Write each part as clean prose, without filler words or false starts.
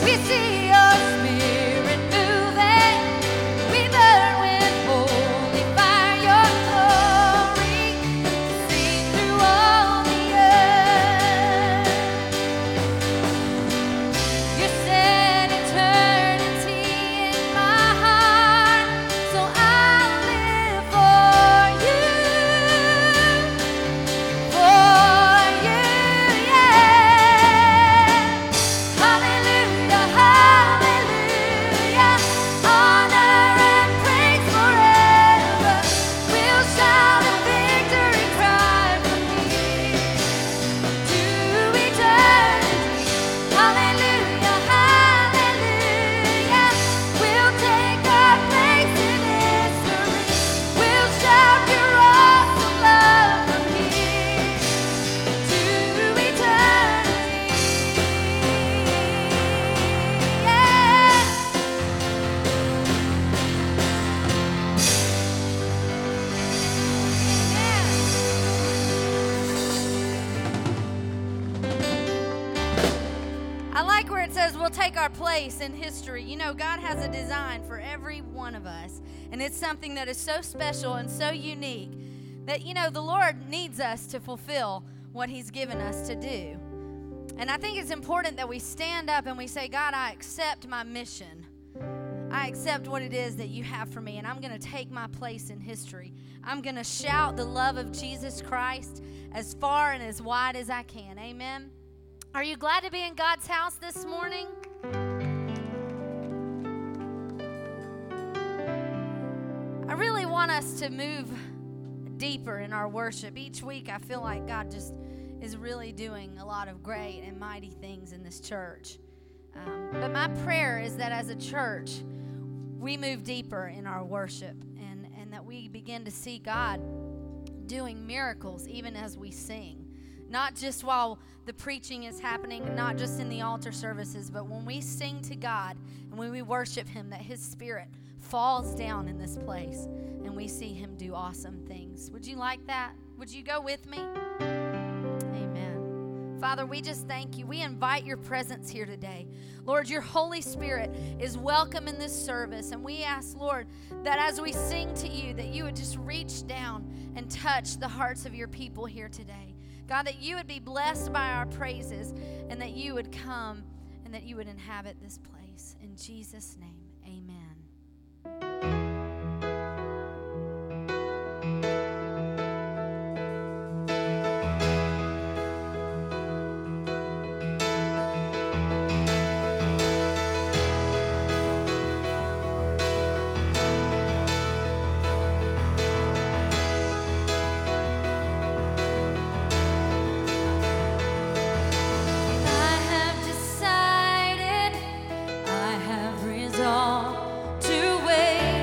Our place in history. You know, God has a design for every one of us, and it's something that is so special and so unique that, you know, the Lord needs us to fulfill what He's given us to do. And I think it's important that we stand up and we say, God, I accept my mission. I accept what it is that you have for me, and I'm going to take my place in history. I'm going to shout the love of Jesus Christ as far and as wide as I can. Amen. Are you glad to be in God's house this morning? I really want us to move deeper in our worship. Each week I feel like God just is really doing a lot of great and mighty things in this church. But my prayer is that as a church, we move deeper in our worship and that we begin to see God doing miracles even as we sing. Not just while the preaching is happening, not just in the altar services, but when we sing to God and when we worship Him, that His Spirit falls down in this place and we see Him do awesome things. Would you like that? Would you go with me? Amen. Father, we just thank you. We invite your presence here today. Lord, your Holy Spirit is welcome in this service, and we ask, Lord, that as we sing to you, that you would just reach down and touch the hearts of your people here today. God, that you would be blessed by our praises and that you would come and that you would inhabit this place. In Jesus' name, amen. To wait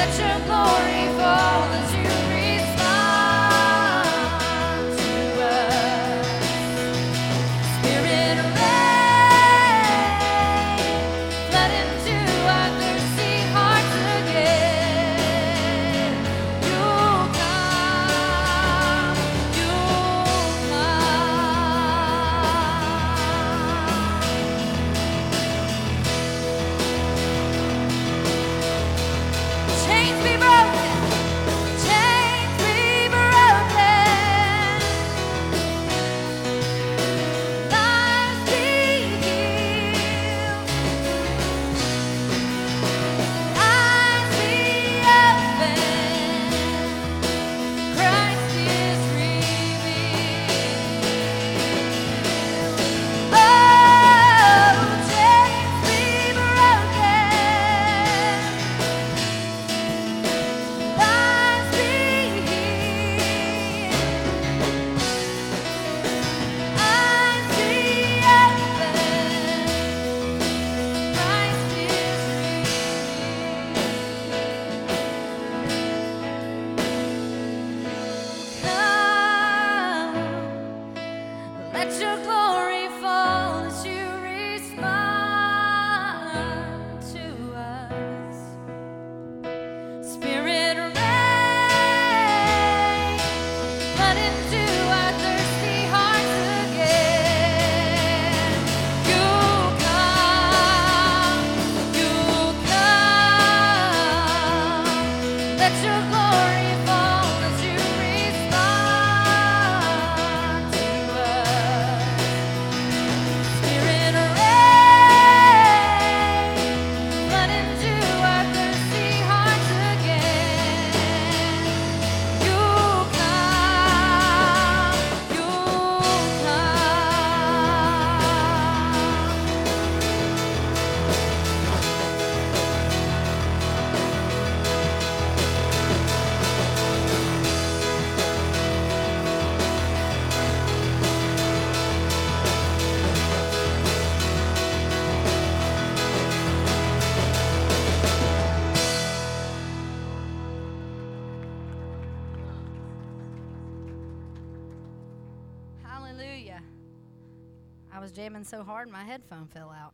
I was jamming so hard my headphone fell out.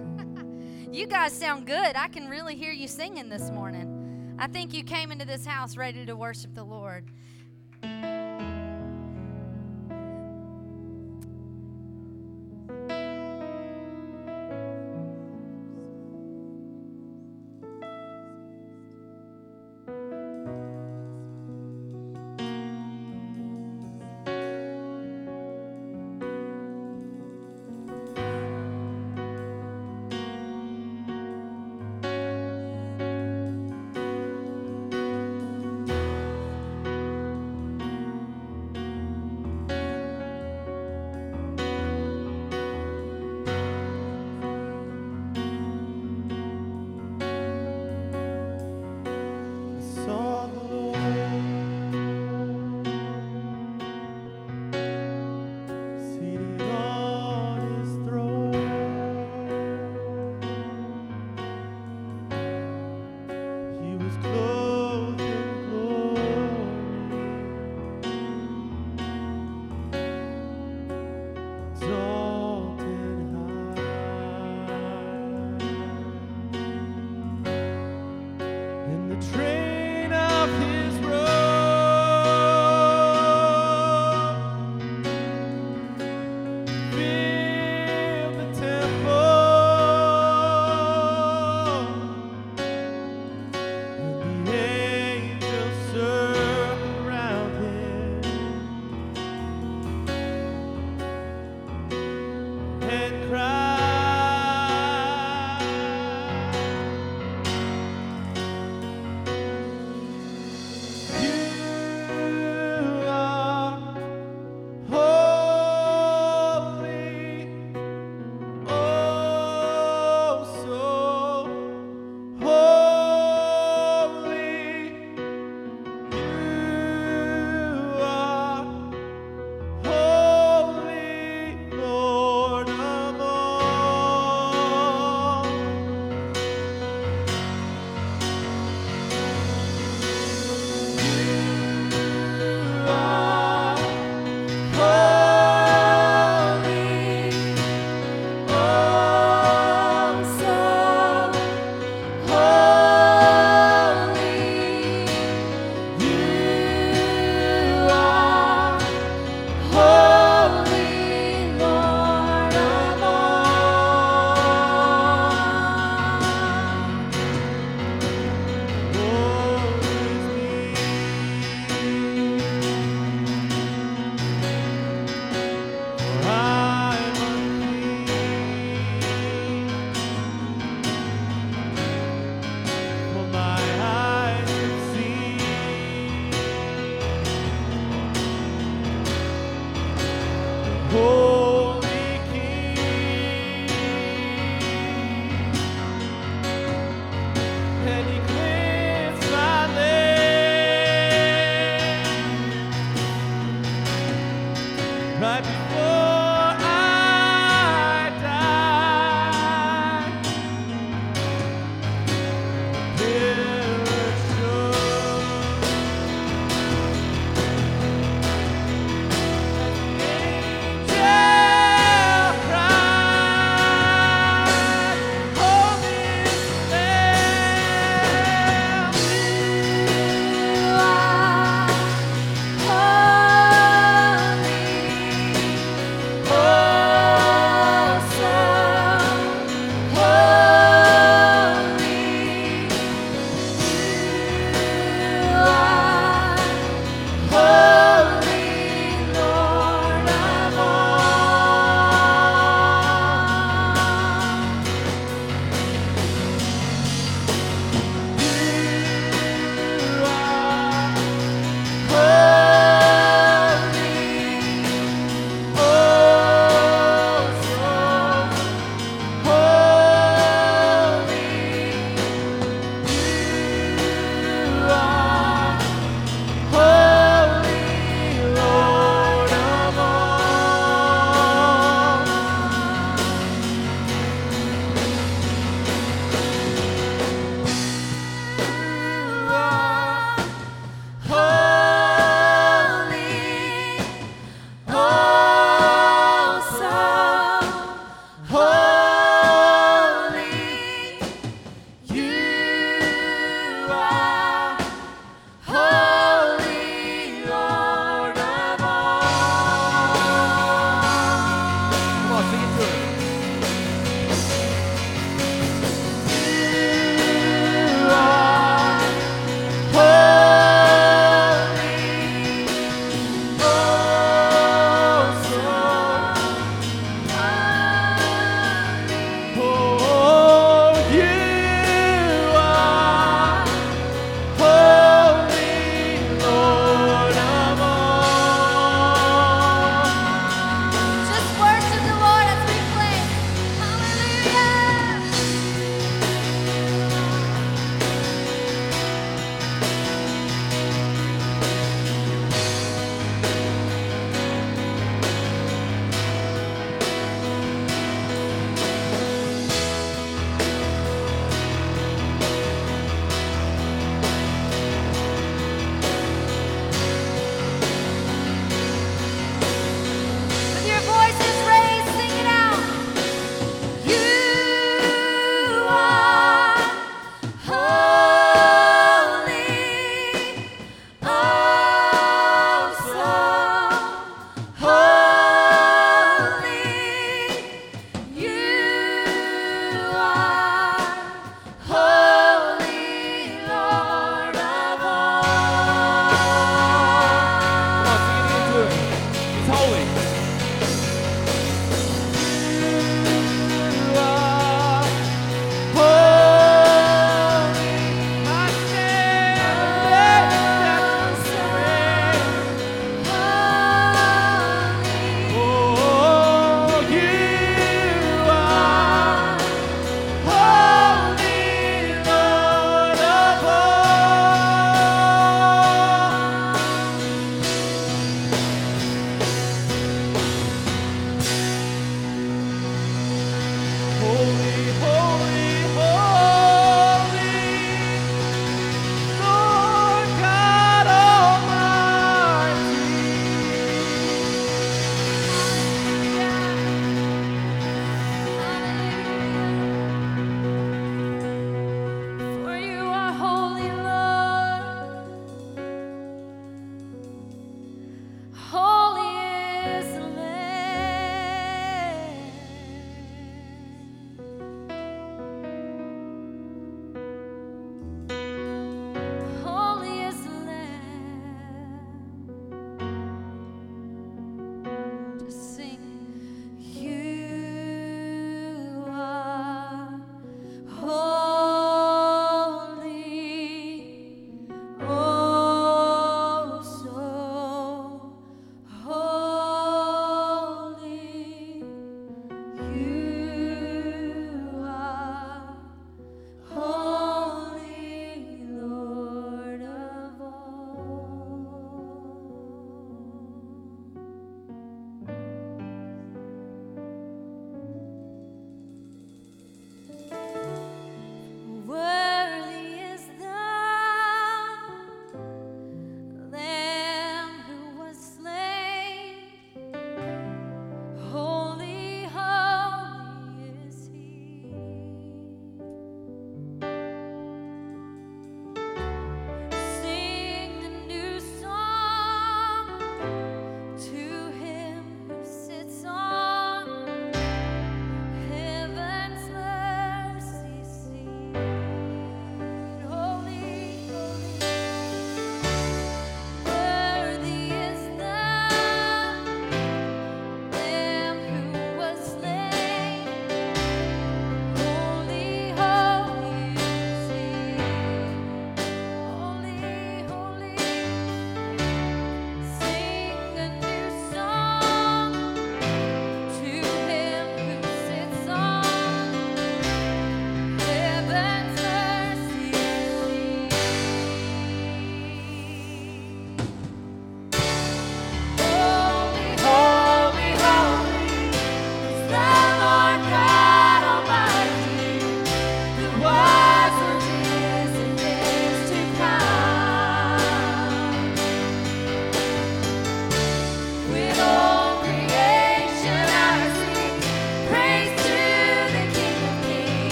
You guys sound good. I can really hear you singing this morning. I think you came into this house ready to worship the Lord.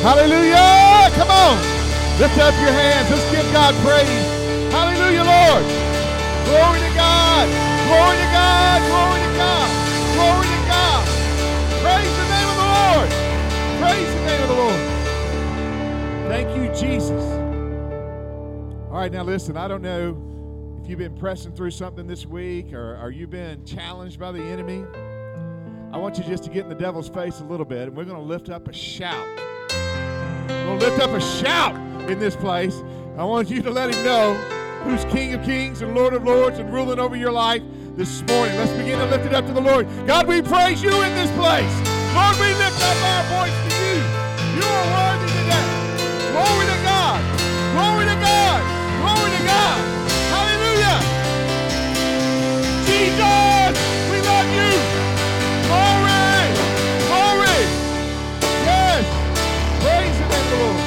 Hallelujah. Come on. Lift up your hands. Let's give God praise. Hallelujah, Lord. Glory to God. Glory to God. Glory to God. Glory to God. Praise the name of the Lord. Praise the name of the Lord. Thank you, Jesus. All right, now listen, I don't know if you've been pressing through something this week or you've been challenged by the enemy. I want you just to get in the devil's face a little bit, and we're going to lift up a shout. We're going to lift up a shout in this place. I want you to let him know who's King of Kings and Lord of Lords and ruling over your life this morning. Let's begin to lift it up to the Lord. God, we praise you in this place. Lord, we lift up our voice to you. You are worthy today. Glory to God. Glory to God. Glory to God. Hallelujah. Jesus, we love you. Glory. Glory. Yes. Praise the name of the Lord.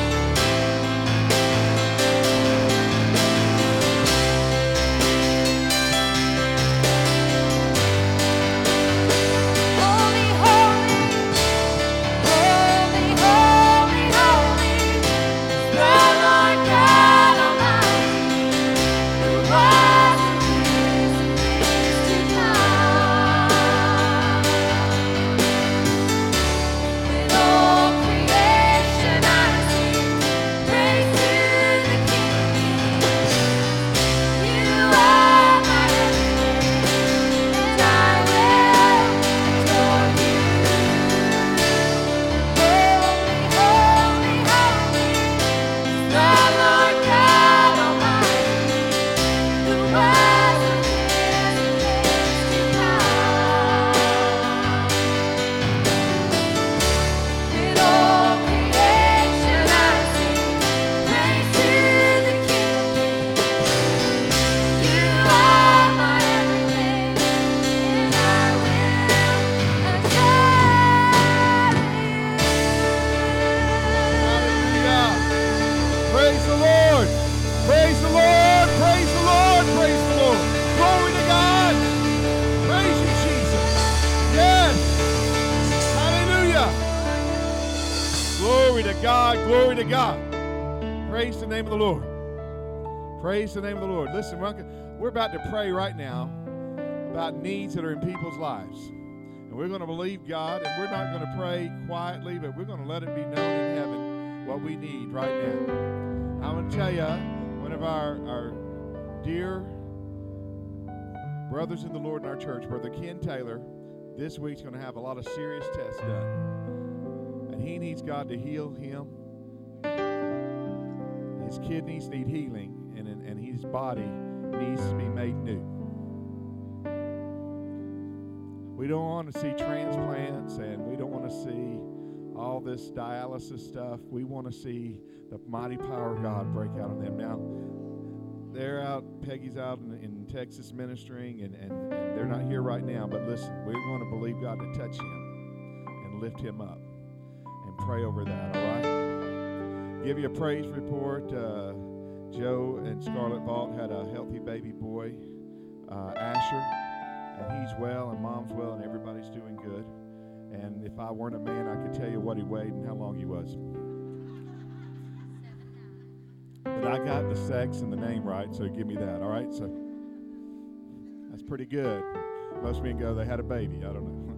Glory to God. Praise the name of the Lord. Praise the name of the Lord. Listen, we're about to pray right now about needs that are in people's lives. And we're going to believe God, and we're not going to pray quietly, but we're going to let it be known in heaven what we need right now. I'm going to tell you, one of our dear brothers in the Lord in our church, Brother Ken Taylor, this week's going to have a lot of serious tests done. And he needs God to heal him. His kidneys need healing, and his body needs to be made new. We don't want to see transplants, and we don't want to see all this dialysis stuff. We want to see the mighty power of God break out on them. Now, they're out, Peggy's out in Texas ministering, and they're not here right now, but listen, we're going to believe God to touch him and lift him up and pray over that, all right? Give you a praise report. Joe and Scarlett Vault had a healthy baby boy, Asher, and he's well, and mom's well, and everybody's doing good. And if I weren't a man, I could tell you what he weighed and how long he was. But I got the sex and the name right, so give me that, all right? So that's pretty good. Most men go, they had a baby. I don't know.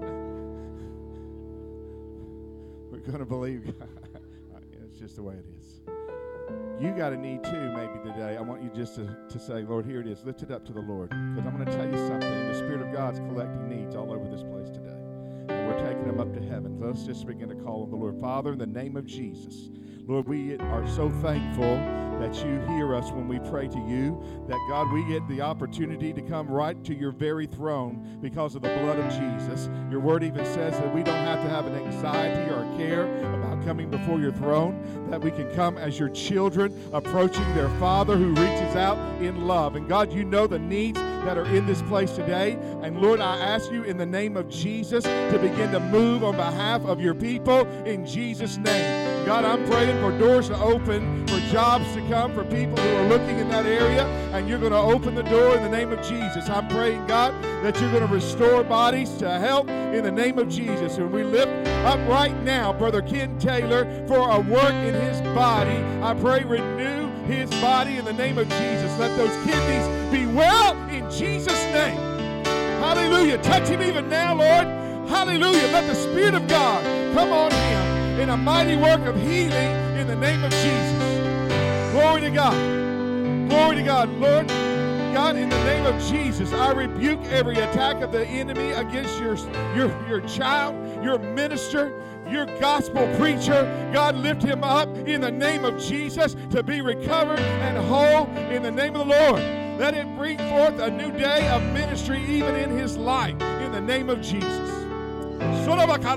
We're going to believe God. It's just the way it is. You got a need too, maybe today. I want you just to say, Lord, here it is. Lift it up to the Lord. Because I'm going to tell you something. The Spirit of God's collecting needs all over this place today. And we're taking them up to heaven. Let's just begin to call on the Lord. Father, in the name of Jesus, Lord, we are so thankful that you hear us when we pray to you, that God, we get the opportunity to come right to your very throne because of the blood of Jesus. Your word even says that we don't have to have an anxiety or a care about coming before your throne, that we can come as your children approaching their Father who reaches out in love. And God, you know the needs that are in this place today. And Lord, I ask you in the name of Jesus to begin to move on behalf of your people in Jesus' name. God, I'm praying for doors to open, for jobs to come, for people who are looking in that area, and you're going to open the door in the name of Jesus. I'm praying, God, that you're going to restore bodies to health in the name of Jesus. And we lift up right now Brother Ken Taylor for a work in his body. I pray renew his body in the name of Jesus. Let those kidneys be well in Jesus' name. Hallelujah. Touch him even now, Lord. Hallelujah. Let the Spirit of God come on him in a mighty work of healing in the name of Jesus. Glory to God. Glory to God. Lord, God, in the name of Jesus, I rebuke every attack of the enemy against your child, your minister, your gospel preacher. God, lift him up in the name of Jesus to be recovered and whole in the name of the Lord. Let it bring forth a new day of ministry even in his life in the name of Jesus. In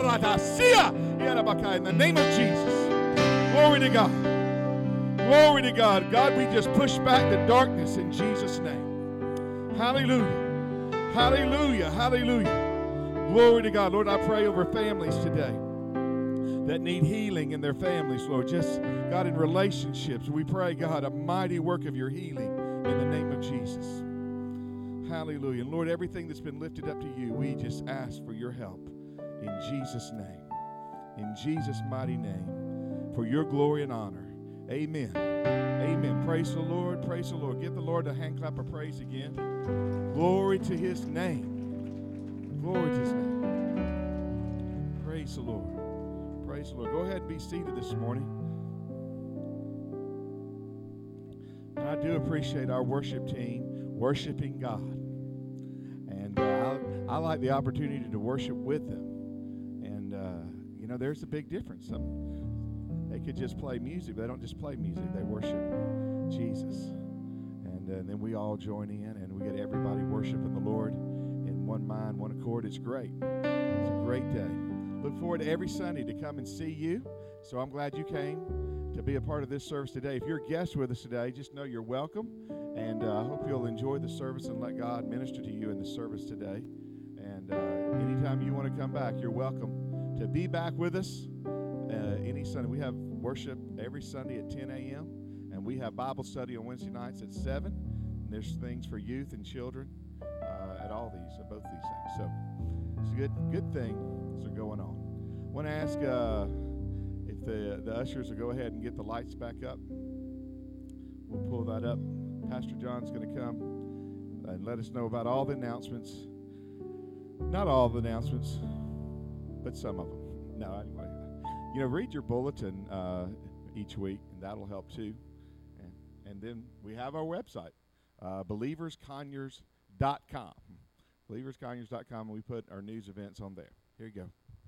the name of Jesus. Glory to God. Glory to God. God, we just push back the darkness in Jesus' name. Hallelujah. Hallelujah. Hallelujah. Glory to God. Lord, I pray over families today that need healing in their families, Lord. Just, God, in relationships, we pray, God, a mighty work of your healing in the name of Jesus. Hallelujah. And Lord, everything that's been lifted up to you, we just ask for your help in Jesus' name. In Jesus' mighty name. For your glory and honor. Amen. Amen. Praise the Lord. Praise the Lord. Give the Lord a hand clap of praise again. Glory to his name. Glory to his name. Praise the Lord. Praise the Lord. Go ahead and be seated this morning. And I do appreciate our worship team worshiping God. And I like the opportunity to worship with them. And, there's a big difference. They could just play music, but they don't just play music. They worship Jesus. And then we all join in, and we get everybody worshiping the Lord in one mind, one accord. It's great. It's a great day. Look forward to every Sunday to come and see you. So I'm glad you came to be a part of this service today. If you're a guest with us today, just know you're welcome. And I hope you'll enjoy the service and let God minister to you in the service today. And anytime you want to come back, you're welcome to be back with us any Sunday. We have worship every Sunday at 10 a.m. And we have Bible study on Wednesday nights at 7. And there's things for youth and children at all these, at both these things. So it's a good things are going on. I want to ask if the ushers will go ahead and get the lights back up. We'll pull that up. Pastor John's going to come and let us know about all the announcements. Not all the announcements, but some of them. No, anyway. Read your bulletin each week, and that'll help too. And then we have our website, believersconyers.com. believersconyers.com, and we put our news events on there. Here you go.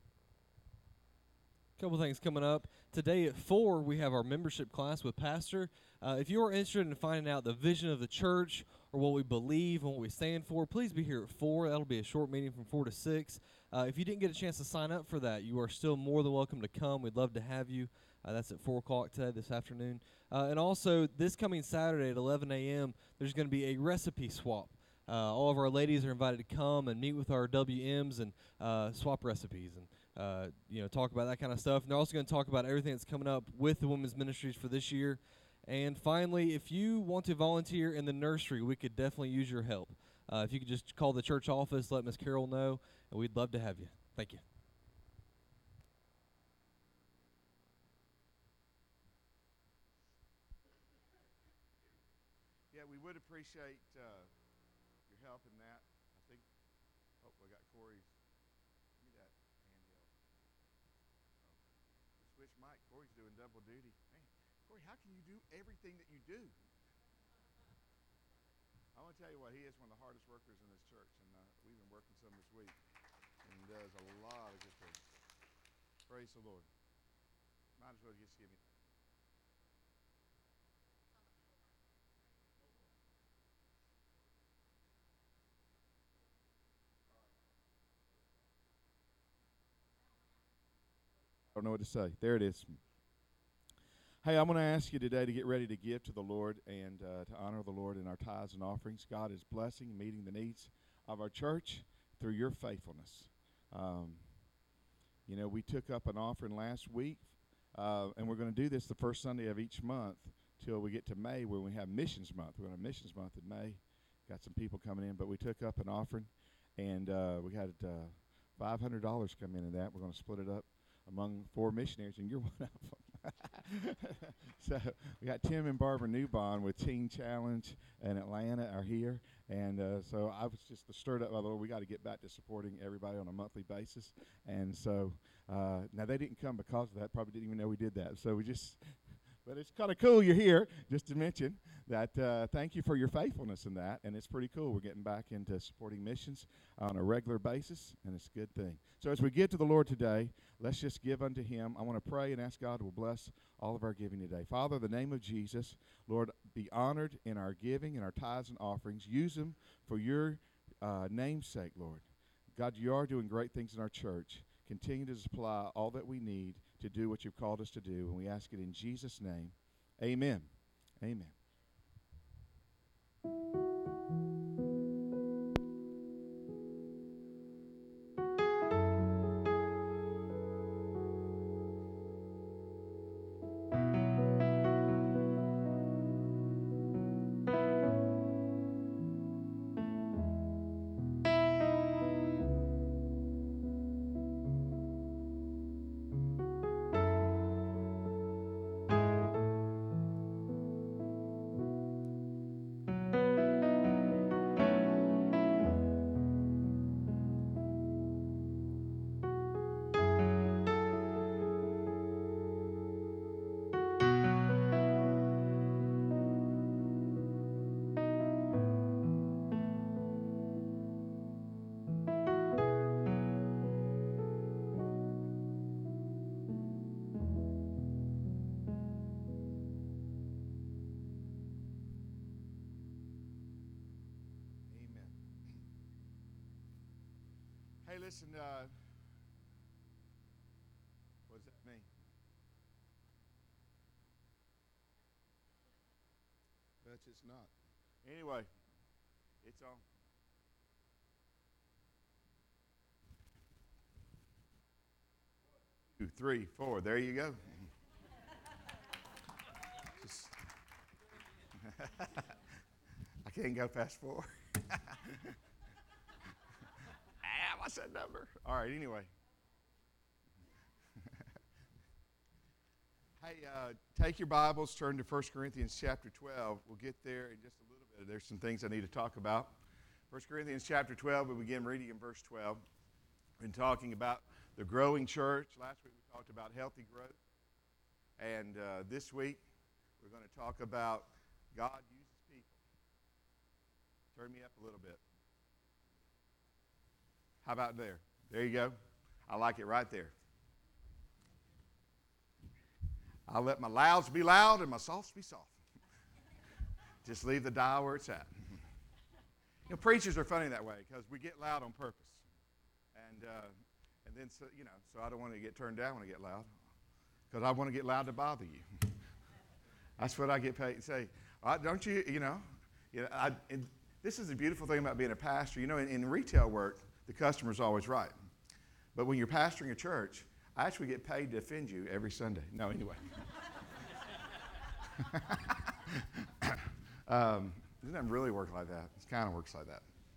Couple things coming up. Today at 4, we have our membership class with Pastor. If you are interested in finding out the vision of the church or what we believe and what we stand for, please be here at 4. That'll be a short meeting from 4 to 6. If you didn't get a chance to sign up for that, you are still more than welcome to come. We'd love to have you. That's at 4 o'clock today, this afternoon. And also, this coming Saturday at 11 a.m., there's going to be a recipe swap. All of our ladies are invited to come and meet with our WMs and swap recipes and talk about that kind of stuff. And they're also going to talk about everything that's coming up with the women's ministries for this year. And finally, if you want to volunteer in the nursery, we could definitely use your help. If you could just call the church office, let Miss Carol know, and we'd love to have you. Thank you. Yeah, we would appreciate your help in that. I think, I got Corey's. Give me that handheld. Switch mic. Corey's doing double duty. Man, Corey, how can you do everything that you do? I want to tell you what, he is one of the hardest workers in this church, and we've been working some this week, and he does a lot of good things. Praise the Lord. Might as well just give me that. I don't know what to say. There it is. Hey, I'm going to ask you today to get ready to give to the Lord and to honor the Lord in our tithes and offerings. God is blessing and meeting the needs of our church through your faithfulness. We took up an offering last week And we're going to do this the first Sunday of each month till we get to May, where we have Missions Month. We're going to have Missions Month in May. Got some people coming in, but we took up an offering, and we had $500 come in that. We're going to split it up among 4 missionaries, and you're one of them. So we got Tim and Barbara Newbon with Teen Challenge in Atlanta are here. And so I was just stirred up by the Lord. We got to get back to supporting everybody on a monthly basis. And so now they didn't come because of that. Probably didn't even know we did that. So we just, but it's kind of cool you're here, just to mention that thank you for your faithfulness in that. And it's pretty cool. We're getting back into supporting missions on a regular basis, and it's a good thing. So as we get to the Lord today, let's just give unto him. I want to pray and ask God will bless all of our giving today. Father, in the name of Jesus, Lord, be honored in our giving and our tithes and offerings. Use them for your name's sake, Lord. God, you are doing great things in our church. Continue to supply all that we need to do what you've called us to do, and we ask it in Jesus' name. Amen. Amen. Hey, listen, what does that mean? But it's not. Anyway, it's on. 2, 3, 4. There you go. Just I can't go past 4. What's that number? All right, anyway. Hey, take your Bibles, turn to 1 Corinthians chapter 12. We'll get there in just a little bit. There's some things I need to talk about. 1 Corinthians chapter 12, we begin reading in verse 12. We've been talking about the growing church. Last week we talked about healthy growth. And this week we're going to talk about God uses people. Turn me up a little bit. How about there? There you go. I like it right there. I'll let my louds be loud and my softs be soft. Just leave the dial where it's at. You know, preachers are funny that way because we get loud on purpose. And then, so, you know, so I don't want to get turned down when I get loud because I want to get loud to bother you. That's what I get paid to say. Don't you, and this is the beautiful thing about being a pastor. You know, in retail work, the customer's always right. But when you're pastoring a church, I actually get paid to offend you every Sunday. No, anyway. It doesn't really work like that. It kind of works like that.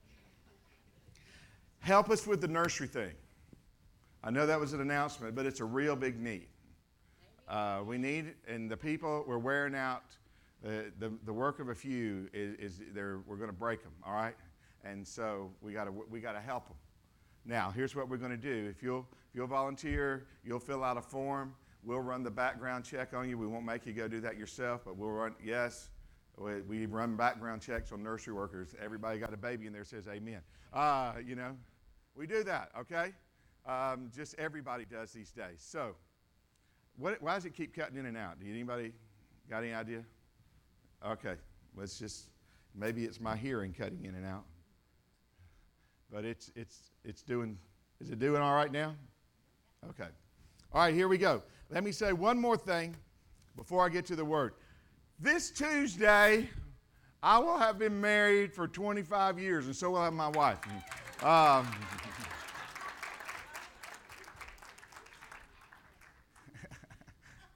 Help us with the nursery thing. I know that was an announcement, but it's a real big need. We need, and the people we're wearing out, the work of a few we're going to break them, all right? And so we got to help them. Now, here's what we're going to do. If you'll volunteer, you'll fill out a form. We'll run the background check on you. We won't make you go do that yourself, but we'll run. Yes, we run background checks on nursery workers. Everybody got a baby in there says amen. We do that. Okay, just everybody does these days. So, why does it keep cutting in and out? Anybody got any idea? Okay, let's just maybe it's my hearing cutting in and out. But it's doing, is it doing all right now? Okay. All right, here we go. Let me say one more thing before I get to the word. This Tuesday, I will have been married for 25 years, and so will have my wife.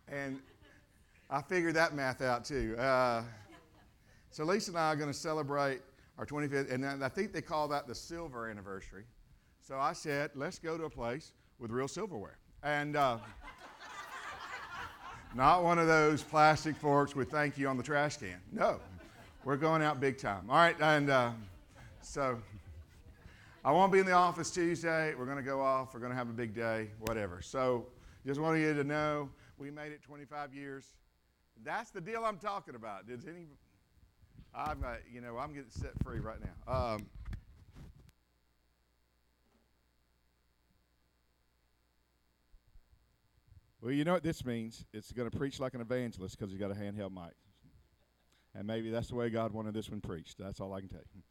And I figured that math out too. So Lisa and I are going to celebrate our 25th, and I think they call that the silver anniversary. So I said, let's go to a place with real silverware. And not one of those plastic forks with thank you on the trash can. No, we're going out big time. All right, and so I won't be in the office Tuesday. We're going to go off. We're going to have a big day, whatever. So just wanted you to know we made it 25 years. That's the deal I'm talking about. Does any? I'm getting set free right now. Well, you know what this means? It's going to preach like an evangelist because he's got a handheld mic. And maybe that's the way God wanted this one preached. That's all I can tell you.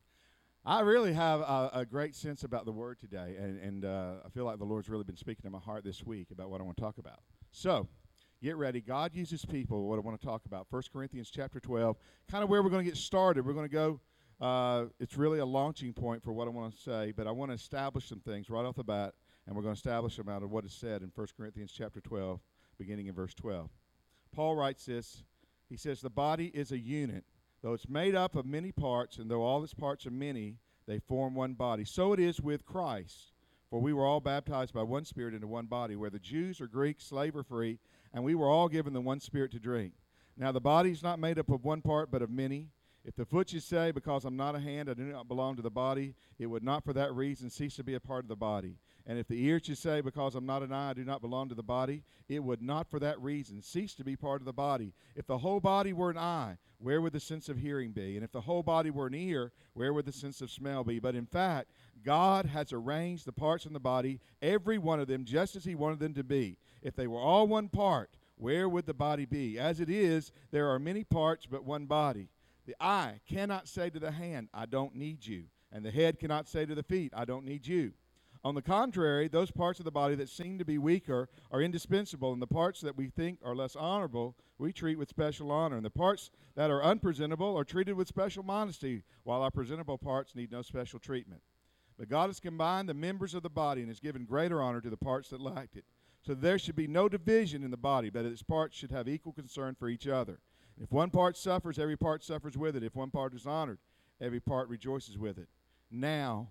I really have a great sense about the Word today, and I feel like the Lord's really been speaking to my heart this week about what I want to talk about. So, get ready. God uses people, what I want to talk about. 1 Corinthians chapter 12, kind of where we're going to get started. We're going to go, it's really a launching point for what I want to say, but I want to establish some things right off the bat, and we're going to establish them out of what is said in 1 Corinthians chapter 12, beginning in verse 12. Paul writes this. He says, the body is a unit. Though it's made up of many parts, and though all its parts are many, they form one body. So it is with Christ. For we were all baptized by one Spirit into one body, whether Jews or Greeks, slave or free, and we were all given the one Spirit to drink. Now the body is not made up of one part, but of many. If the foot should say, because I'm not a hand, I do not belong to the body, it would not for that reason cease to be a part of the body. And if the ear should say, because I'm not an eye, I do not belong to the body, it would not for that reason cease to be part of the body. If the whole body were an eye, where would the sense of hearing be? And if the whole body were an ear, where would the sense of smell be? But in fact, God has arranged the parts in the body, every one of them, just as he wanted them to be. If they were all one part, where would the body be? As it is, there are many parts, but one body. The eye cannot say to the hand, I don't need you. And the head cannot say to the feet, I don't need you. On the contrary, those parts of the body that seem to be weaker are indispensable, and the parts that we think are less honorable we treat with special honor, and the parts that are unpresentable are treated with special modesty, while our presentable parts need no special treatment. But God has combined the members of the body and has given greater honor to the parts that lacked it. So there should be no division in the body, but its parts should have equal concern for each other. If one part suffers, every part suffers with it. If one part is honored, every part rejoices with it. Now,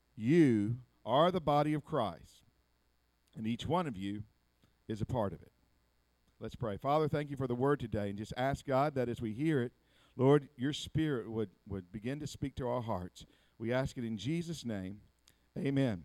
you are the body of Christ, and each one of you is a part of it. Let's pray. Father, thank you for the word today, and just ask God that as we hear it, Lord, your Spirit would begin to speak to our hearts. We ask it in Jesus' name. Amen.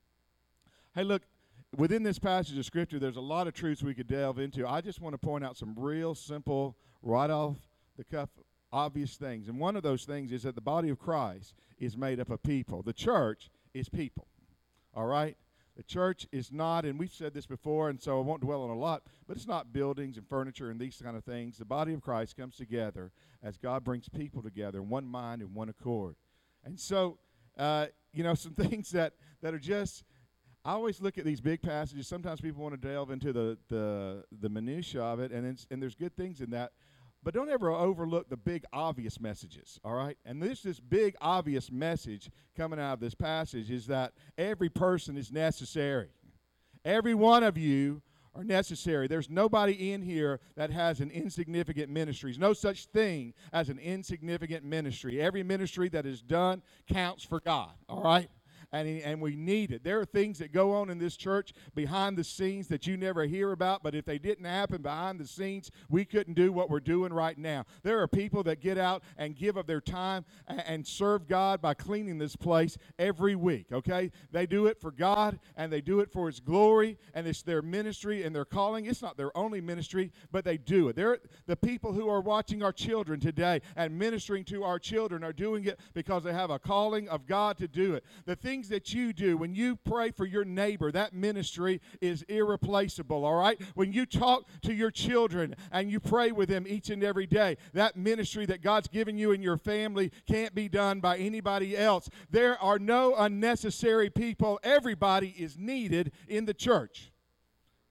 Hey, look, within this passage of Scripture, there's a lot of truths we could delve into. I just want to point out some real simple, right off the cuff, obvious things. And one of those things is that the body of Christ is made up of people. The church is people. All right? The church is not, and we've said this before, and so I won't dwell on a lot, but it's not buildings and furniture and these kind of things. The body of Christ comes together as God brings people together in one mind and one accord. And so, some things that are just, I always look at these big passages. Sometimes people want to delve into the minutia of it, and there's good things in that. But don't ever overlook the big, obvious messages, all right? And this big, obvious message coming out of this passage is that every person is necessary. Every one of you are necessary. There's nobody in here that has an insignificant ministry. There's no such thing as an insignificant ministry. Every ministry that is done counts for God, all right? And we need it. There are things that go on in this church behind the scenes that you never hear about, but if they didn't happen behind the scenes, we couldn't do what we're doing right now. There are people that get out and give of their time and serve God by cleaning this place every week, okay? They do it for God, and they do it for His glory, and it's their ministry and their calling. It's not their only ministry, but they do it. The people who are watching our children today and ministering to our children are doing it because they have a calling of God to do it. The things that you do when you pray for your neighbor, that ministry is irreplaceable, all right? When you talk to your children and you pray with them each and every day, that ministry that God's given you and your family can't be done by anybody else. There are no unnecessary people. Everybody is needed in the church.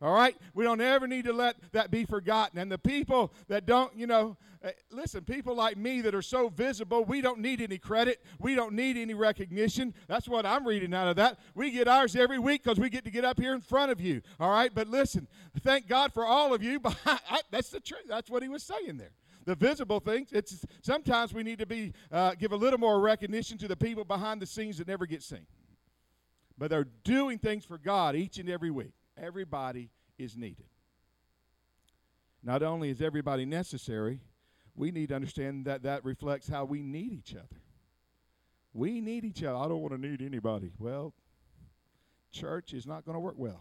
All right? We don't ever need to let that be forgotten. And the people that don't, listen, people like me that are so visible, we don't need any credit. We don't need any recognition. That's what I'm reading out of that. We get ours every week because we get to get up here in front of you. All right? But listen, thank God for all of you. That's the truth. That's what he was saying there. The visible things, sometimes we need to give a little more recognition to the people behind the scenes that never get seen. But they're doing things for God each and every week. Everybody is needed. Not only is everybody necessary, we need to understand that that reflects how we need each other. We need each other. I don't want to need anybody. Well, church is not going to work well.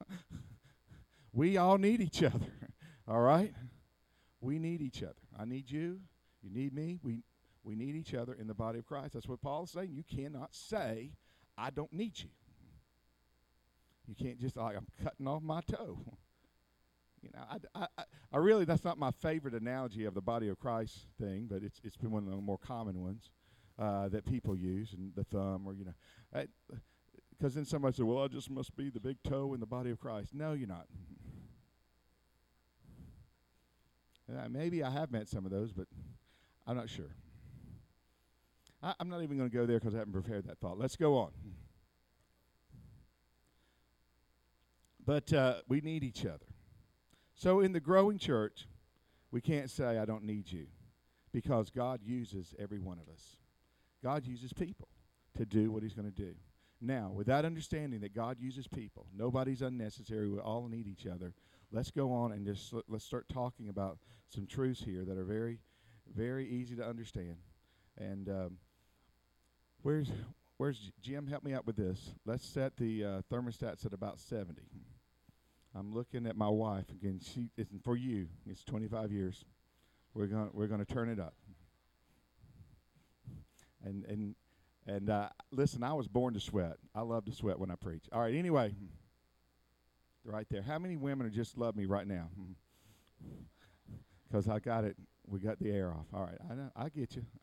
We all need each other. All right? We need each other. I need you. You need me. We need each other in the body of Christ. That's what Paul is saying. You cannot say, I don't need you. You can't just, I'm cutting off my toe. I really, that's not my favorite analogy of the body of Christ thing, but it's been one of the more common ones that people use, and the thumb, or, because then somebody said, well, I just must be the big toe in the body of Christ. No, you're not. Maybe I have met some of those, but I'm not sure. I'm not even going to go there because I haven't prepared that thought. Let's go on. But we need each other. So in the growing church, we can't say, I don't need you, because God uses every one of us. God uses people to do what he's going to do. Now, with that understanding that God uses people, nobody's unnecessary, we all need each other, let's go on and just let's start talking about some truths here that are very, very easy to understand. And where's Jim? Help me out with this. Let's set the thermostats at about 70. I'm looking at my wife again. She isn't for you. It's 25 years. We're gonna turn it up. And listen, I was born to sweat. I love to sweat when I preach. All right. Anyway, right there. How many women just love me right now? Because I got it. We got the air off. All right. I know. I get you.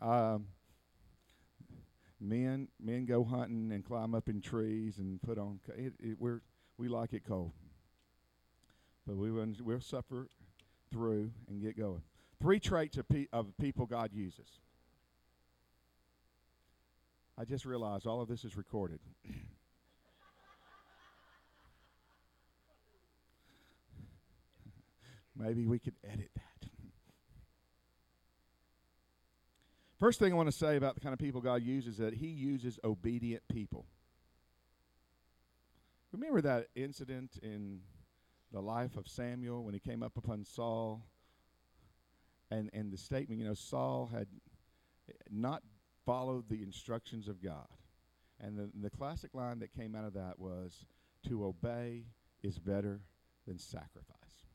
Men go hunting and climb up in trees and put on. We like it cold. But we'll suffer through and get going. 3 traits of people God uses. I just realized all of this is recorded. Maybe we could edit that. First thing I want to say about the kind of people God uses is that he uses obedient people. Remember that incident in the life of Samuel when he came up upon Saul, and the statement, Saul had not followed the instructions of God. And the classic line that came out of that was, to obey is better than sacrifice.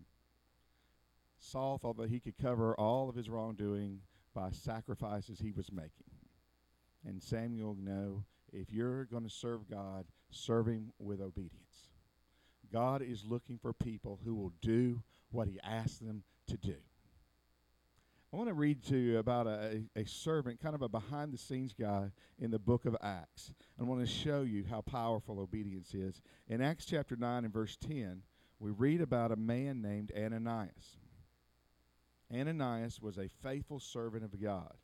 Saul thought that he could cover all of his wrongdoing by sacrifices he was making. And Samuel, no, if you're going to serve God, serve him with obedience. God is looking for people who will do what he asks them to do. I want to read to you about a servant, kind of a behind-the-scenes guy in the book of Acts. I want to show you how powerful obedience is. In Acts chapter 9 and verse 10, we read about a man named Ananias. Ananias was a faithful servant of God.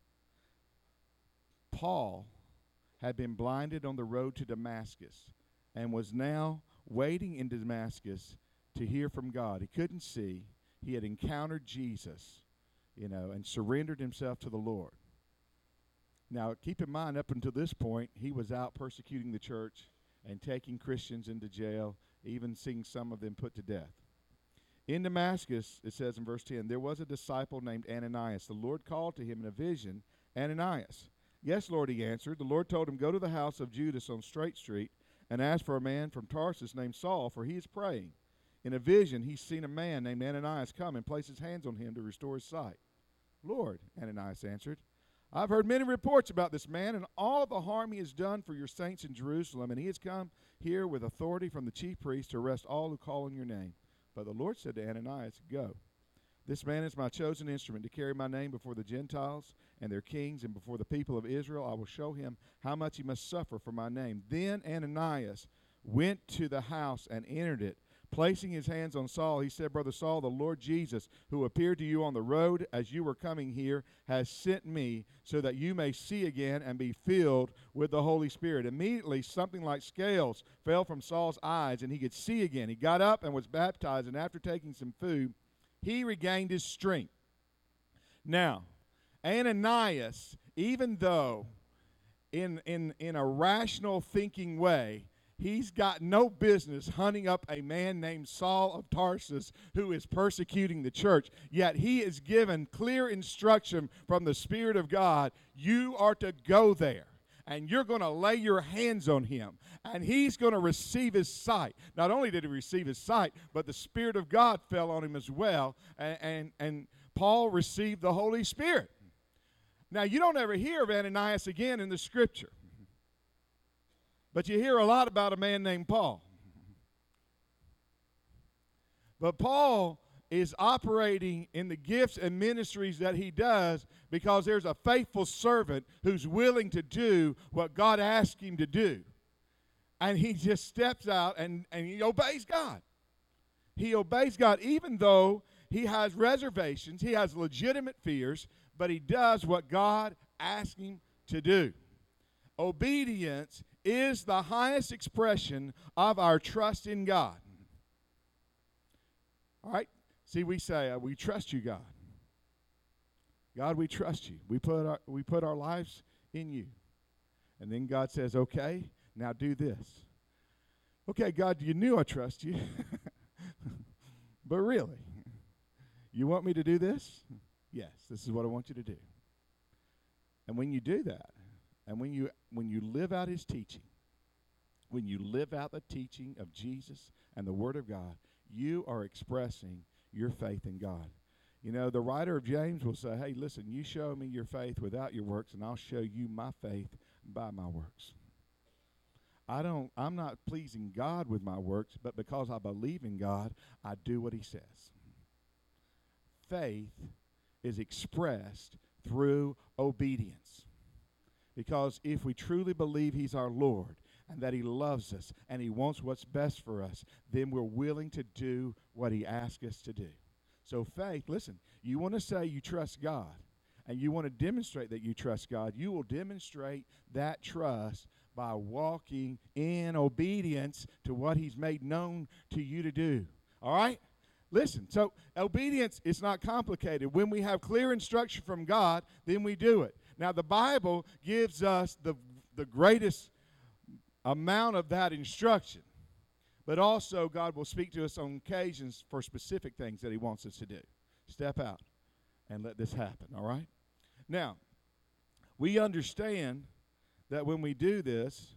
Paul had been blinded on the road to Damascus and was now waiting in Damascus to hear from God. He couldn't see. He had encountered Jesus, and surrendered himself to the Lord. Now, keep in mind, up until this point, he was out persecuting the church and taking Christians into jail, even seeing some of them put to death. In Damascus, it says in verse 10, there was a disciple named Ananias. The Lord called to him in a vision, Ananias. Yes, Lord, he answered. The Lord told him, go to the house of Judas on Straight Street and ask for a man from Tarsus named Saul, for he is praying. In a vision, he's seen a man named Ananias come and place his hands on him to restore his sight. Lord, Ananias answered, I've heard many reports about this man and all the harm he has done for your saints in Jerusalem, and he has come here with authority from the chief priest to arrest all who call on your name. But the Lord said to Ananias, go. This man is my chosen instrument to carry my name before the Gentiles and their kings and before the people of Israel. I will show him how much he must suffer for my name. Then Ananias went to the house and entered it. Placing his hands on Saul, he said, Brother Saul, the Lord Jesus, who appeared to you on the road as you were coming here, has sent me so that you may see again and be filled with the Holy Spirit. Immediately, something like scales fell from Saul's eyes, and he could see again. He got up and was baptized, and after taking some food, he regained his strength. Now, Ananias, even though in a rational thinking way, he's got no business hunting up a man named Saul of Tarsus who is persecuting the church. Yet he is given clear instruction from the Spirit of God. You are to go there, and you're going to lay your hands on him, and he's going to receive his sight. Not only did he receive his sight, but the Spirit of God fell on him as well, and Paul received the Holy Spirit. Now, you don't ever hear of Ananias again in the Scripture. But you hear a lot about a man named Paul. But Paul is operating in the gifts and ministries that he does because there's a faithful servant who's willing to do what God asked him to do. And he just steps out and he obeys God. He obeys God even though he has reservations, he has legitimate fears, but he does what God asked him to do. Obedience is the highest expression of our trust in God. All right? See, we say, we trust you, God. God, we trust you. We put our lives in you. And then God says, okay, now do this. Okay, God, you knew I trust you. But really, you want me to do this? Yes, this is what I want you to do. And when you do that, and when you live out his teaching, when you live out the teaching of Jesus and the Word of God, you are expressing your faith in God. You know, the writer of James will say, hey, listen, you show me your faith without your works, and I'll show you my faith by my works. I'm not pleasing God with my works, but because I believe in God, I do what he says. Faith is expressed through obedience. Because if we truly believe he's our Lord and that he loves us and he wants what's best for us, then we're willing to do what he asks us to do. So faith, listen, you want to say you trust God and you want to demonstrate that you trust God, you will demonstrate that trust by walking in obedience to what he's made known to you to do. All right? Listen, so obedience is not complicated. When we have clear instruction from God, then we do it. Now, the Bible gives us the greatest amount of that instruction, but also God will speak to us on occasions for specific things that he wants us to do. Step out and let this happen, all right? Now, we understand that when we do this,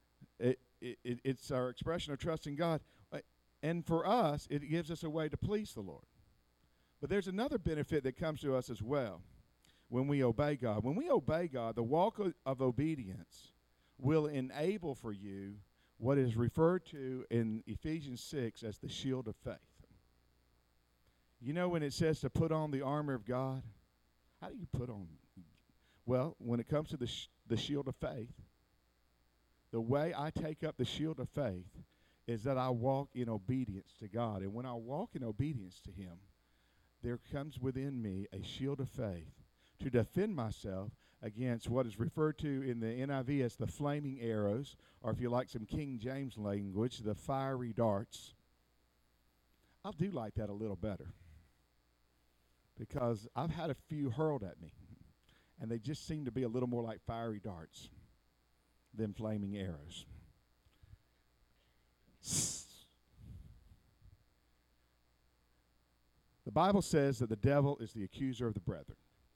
it's our expression of trust in God, and for us, it gives us a way to please the Lord. But there's another benefit that comes to us as well. When we obey God. When we obey God, the walk of obedience will enable for you what is referred to in Ephesians 6 as the shield of faith. You know when it says to put on the armor of God? How do you put on? Well, when it comes to the shield of faith, the way I take up the shield of faith is that I walk in obedience to God. And when I walk in obedience to him, there comes within me a shield of faith to defend myself against what is referred to in the NIV as the flaming arrows, or if you like some King James language, the fiery darts. I do like that a little better because I've had a few hurled at me, and they just seem to be a little more like fiery darts than flaming arrows. The Bible says that the devil is the accuser of the brethren.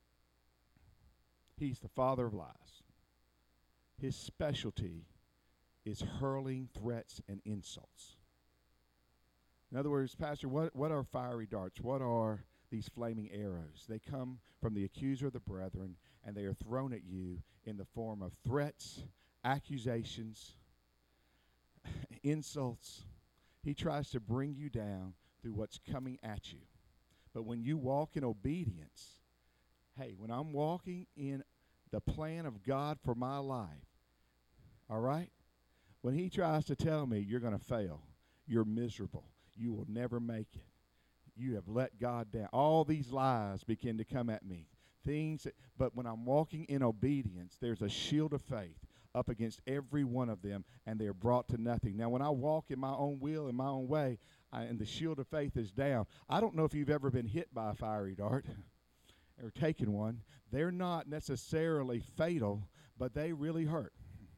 He's the father of lies. His specialty is hurling threats and insults. In other words, Pastor, what are fiery darts? What are these flaming arrows? They come from the accuser of the brethren, and they are thrown at you in the form of threats, accusations, insults. He tries to bring you down through what's coming at you. But when you walk in obedience, hey, when I'm walking in the plan of God for my life, all right? When he tries to tell me you're going to fail, you're miserable, you will never make it. You have let God down. All these lies begin to come at me. But when I'm walking in obedience, there's a shield of faith up against every one of them, and they're brought to nothing. Now, when I walk in my own will, in my own way, and the shield of faith is down, I don't know if you've ever been hit by a fiery dart or taken one. They're not necessarily fatal, but they really hurt.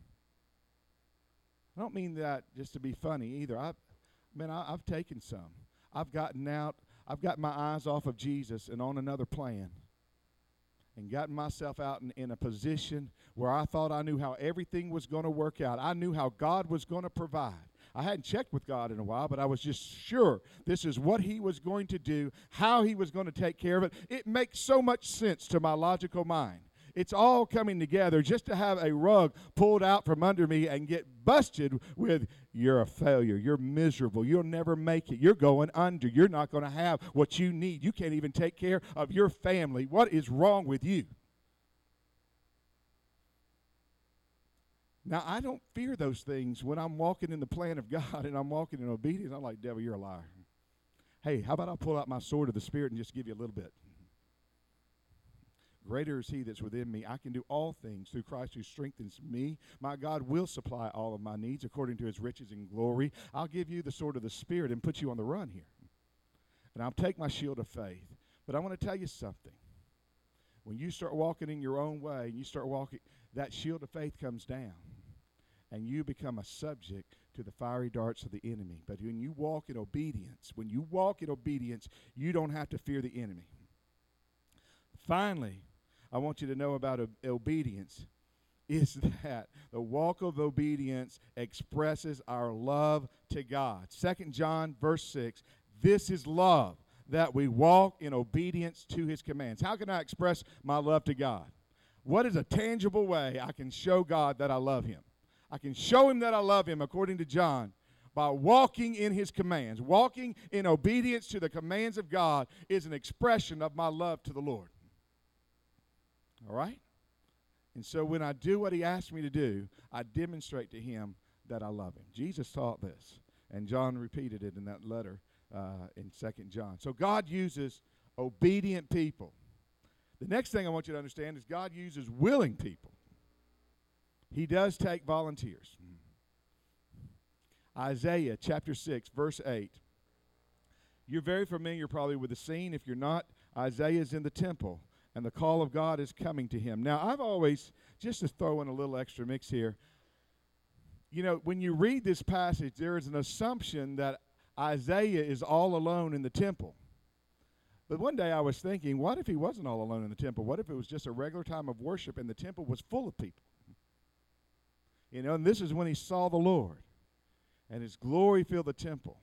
I don't mean that just to be funny either. I've taken some. I've gotten my eyes off of Jesus and on another plan, and gotten myself out in a position where I thought I knew how everything was going to work out. I knew how God was going to provide. I hadn't checked with God in a while, but I was just sure this is what he was going to do, how he was going to take care of it. It makes so much sense to my logical mind. It's all coming together just to have a rug pulled out from under me and get busted with, you're a failure, you're miserable, you'll never make it, you're going under, you're not going to have what you need, you can't even take care of your family. What is wrong with you? Now, I don't fear those things when I'm walking in the plan of God and I'm walking in obedience. I'm like, devil, you're a liar. Hey, how about I'll pull out my sword of the Spirit and just give you a little bit? Greater is he that's within me. I can do all things through Christ who strengthens me. My God will supply all of my needs according to his riches and glory. I'll give you the sword of the Spirit and put you on the run here. And I'll take my shield of faith. But I want to tell you something. When you start walking in your own way and you start walking, that shield of faith comes down. And you become a subject to the fiery darts of the enemy. But when you walk in obedience, you don't have to fear the enemy. Finally, I want you to know about obedience is that the walk of obedience expresses our love to God. 2 John verse 6, this is love, that we walk in obedience to his commands. How can I express my love to God? What is a tangible way I can show God that I love him? I can show him that I love him, according to John, by walking in his commands. Walking in obedience to the commands of God is an expression of my love to the Lord. All right? And so when I do what he asked me to do, I demonstrate to him that I love him. Jesus taught this, and John repeated it in that letter in 2 John. So God uses obedient people. The next thing I want you to understand is God uses willing people. He does take volunteers. Isaiah chapter 6, verse 8. You're very familiar probably with the scene. If you're not, Isaiah's in the temple, and the call of God is coming to him. Now, I've always, just to throw in a little extra mix here, you know, when you read this passage, there is an assumption that Isaiah is all alone in the temple. But one day I was thinking, what if he wasn't all alone in the temple? What if it was just a regular time of worship and the temple was full of people? You know, and this is when he saw the Lord, and his glory filled the temple.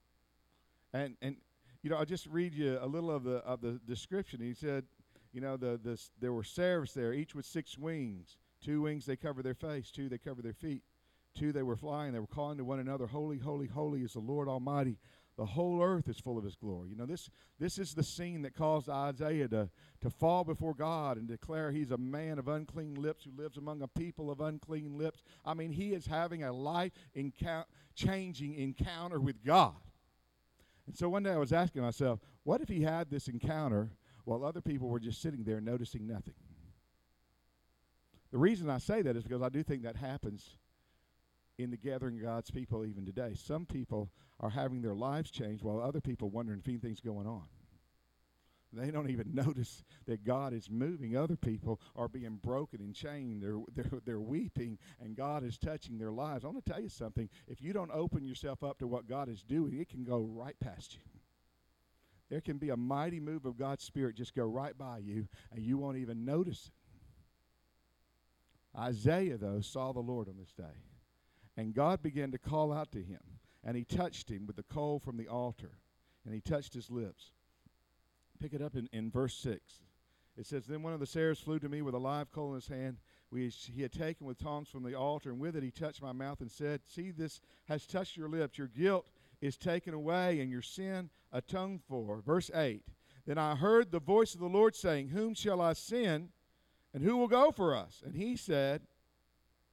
And you know, I'll just read you a little of the description. He said, you know, there were seraphs there, each with 6 wings. 2 wings they cover their face, 2 they cover their feet. 2 they were flying. They were calling to one another, holy, holy, holy is the Lord Almighty. The whole earth is full of his glory. You know, this is the scene that caused Isaiah to fall before God and declare he's a man of unclean lips who lives among a people of unclean lips. I mean, he is having a life-changing encounter with God. And so one day I was asking myself, what if he had this encounter while other people were just sitting there noticing nothing? The reason I say that is because I do think that happens in the gathering of God's people even today. Some people are having their lives changed while other people wondering if anything's going on. They don't even notice that God is moving. Other people are being broken and chained. They're weeping, and God is touching their lives. I want to tell you something. If you don't open yourself up to what God is doing, it can go right past you. There can be a mighty move of God's Spirit just go right by you, and you won't even notice it. Isaiah, though, saw the Lord on this day. And God began to call out to him, and he touched him with the coal from the altar, and he touched his lips. Pick it up in verse 6. It says, then one of the seraphs flew to me with a live coal in his hand, which he had taken with tongs from the altar, and with it he touched my mouth and said, see, this has touched your lips. Your guilt is taken away, and your sin atoned for. Verse 8, then I heard the voice of the Lord saying, whom shall I send, and who will go for us? And he said,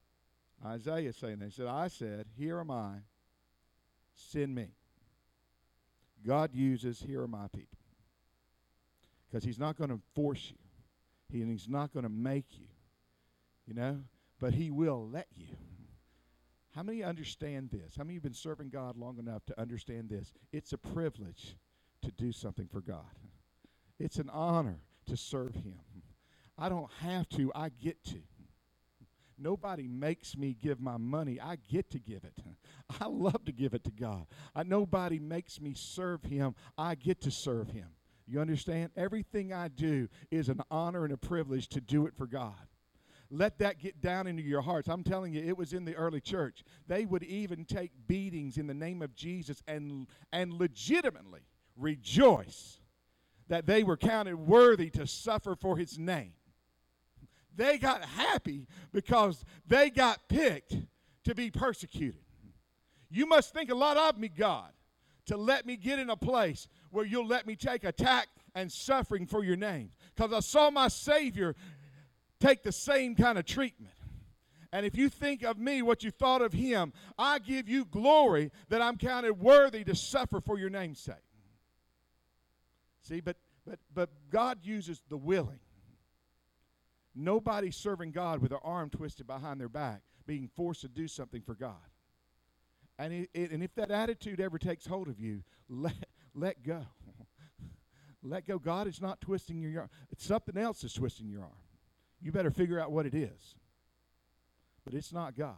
Isaiah saying that, he said, I said, here am I, send me. God uses, here are my people. Because he's not going to force you. He's not going to make you, you know, but he will let you. How many understand this? How many have been serving God long enough to understand this? It's a privilege to do something for God. It's an honor to serve him. I don't have to, I get to. Nobody makes me give my money. I get to give it. I love to give it to God. Nobody makes me serve him. I get to serve him. You understand? Everything I do is an honor and a privilege to do it for God. Let that get down into your hearts. I'm telling you, it was in the early church. They would even take beatings in the name of Jesus and legitimately rejoice that they were counted worthy to suffer for his name. They got happy because they got picked to be persecuted. You must think a lot of me, God, to let me get in a place where you'll let me take attack and suffering for your name. Because I saw my Savior take the same kind of treatment. And if you think of me what you thought of him, I give you glory that I'm counted worthy to suffer for your name's sake. See, but God uses the willing. Nobody's serving God with their arm twisted behind their back, being forced to do something for God. And if that attitude ever takes hold of you, let go. Let go. God is not twisting your arm. It's something else that's twisting your arm. You better figure out what it is. But it's not God.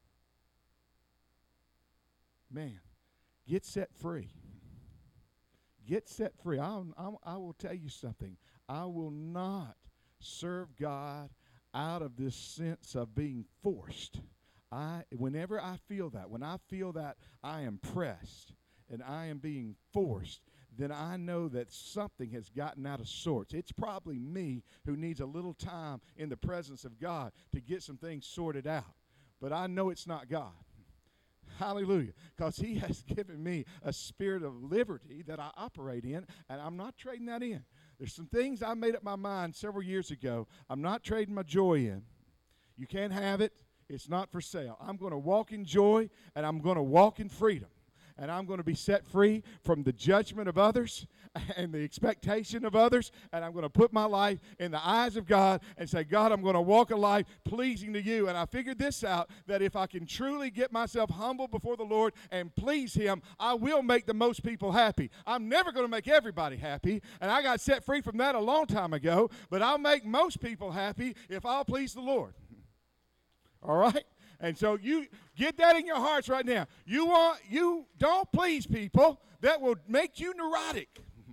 Man, get set free. Get set free. I will tell you something. I will not serve God out of this sense of being forced. Whenever I feel that, when I feel that I am pressed and I am being forced, then I know that something has gotten out of sorts. It's probably me who needs a little time in the presence of God to get some things sorted out. But I know it's not God. Hallelujah. Because he has given me a spirit of liberty that I operate in, and I'm not trading that in. There's some things I made up my mind several years ago. I'm not trading my joy in. You can't have it. It's not for sale. I'm going to walk in joy, and I'm going to walk in freedom. And I'm going to be set free from the judgment of others and the expectation of others. And I'm going to put my life in the eyes of God and say, God, I'm going to walk a life pleasing to you. And I figured this out, that if I can truly get myself humble before the Lord and please him, I will make the most people happy. I'm never going to make everybody happy. And I got set free from that a long time ago. But I'll make most people happy if I'll please the Lord. All right? And so you get that in your hearts right now. You don't please people that will make you neurotic.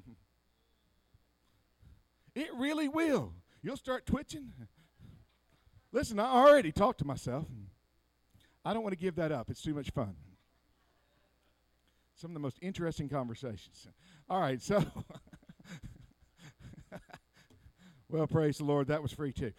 It really will. You'll start twitching. Listen, I already talked to myself. I don't want to give that up. It's too much fun. Some of the most interesting conversations. All right, so well, praise the Lord, that was free too.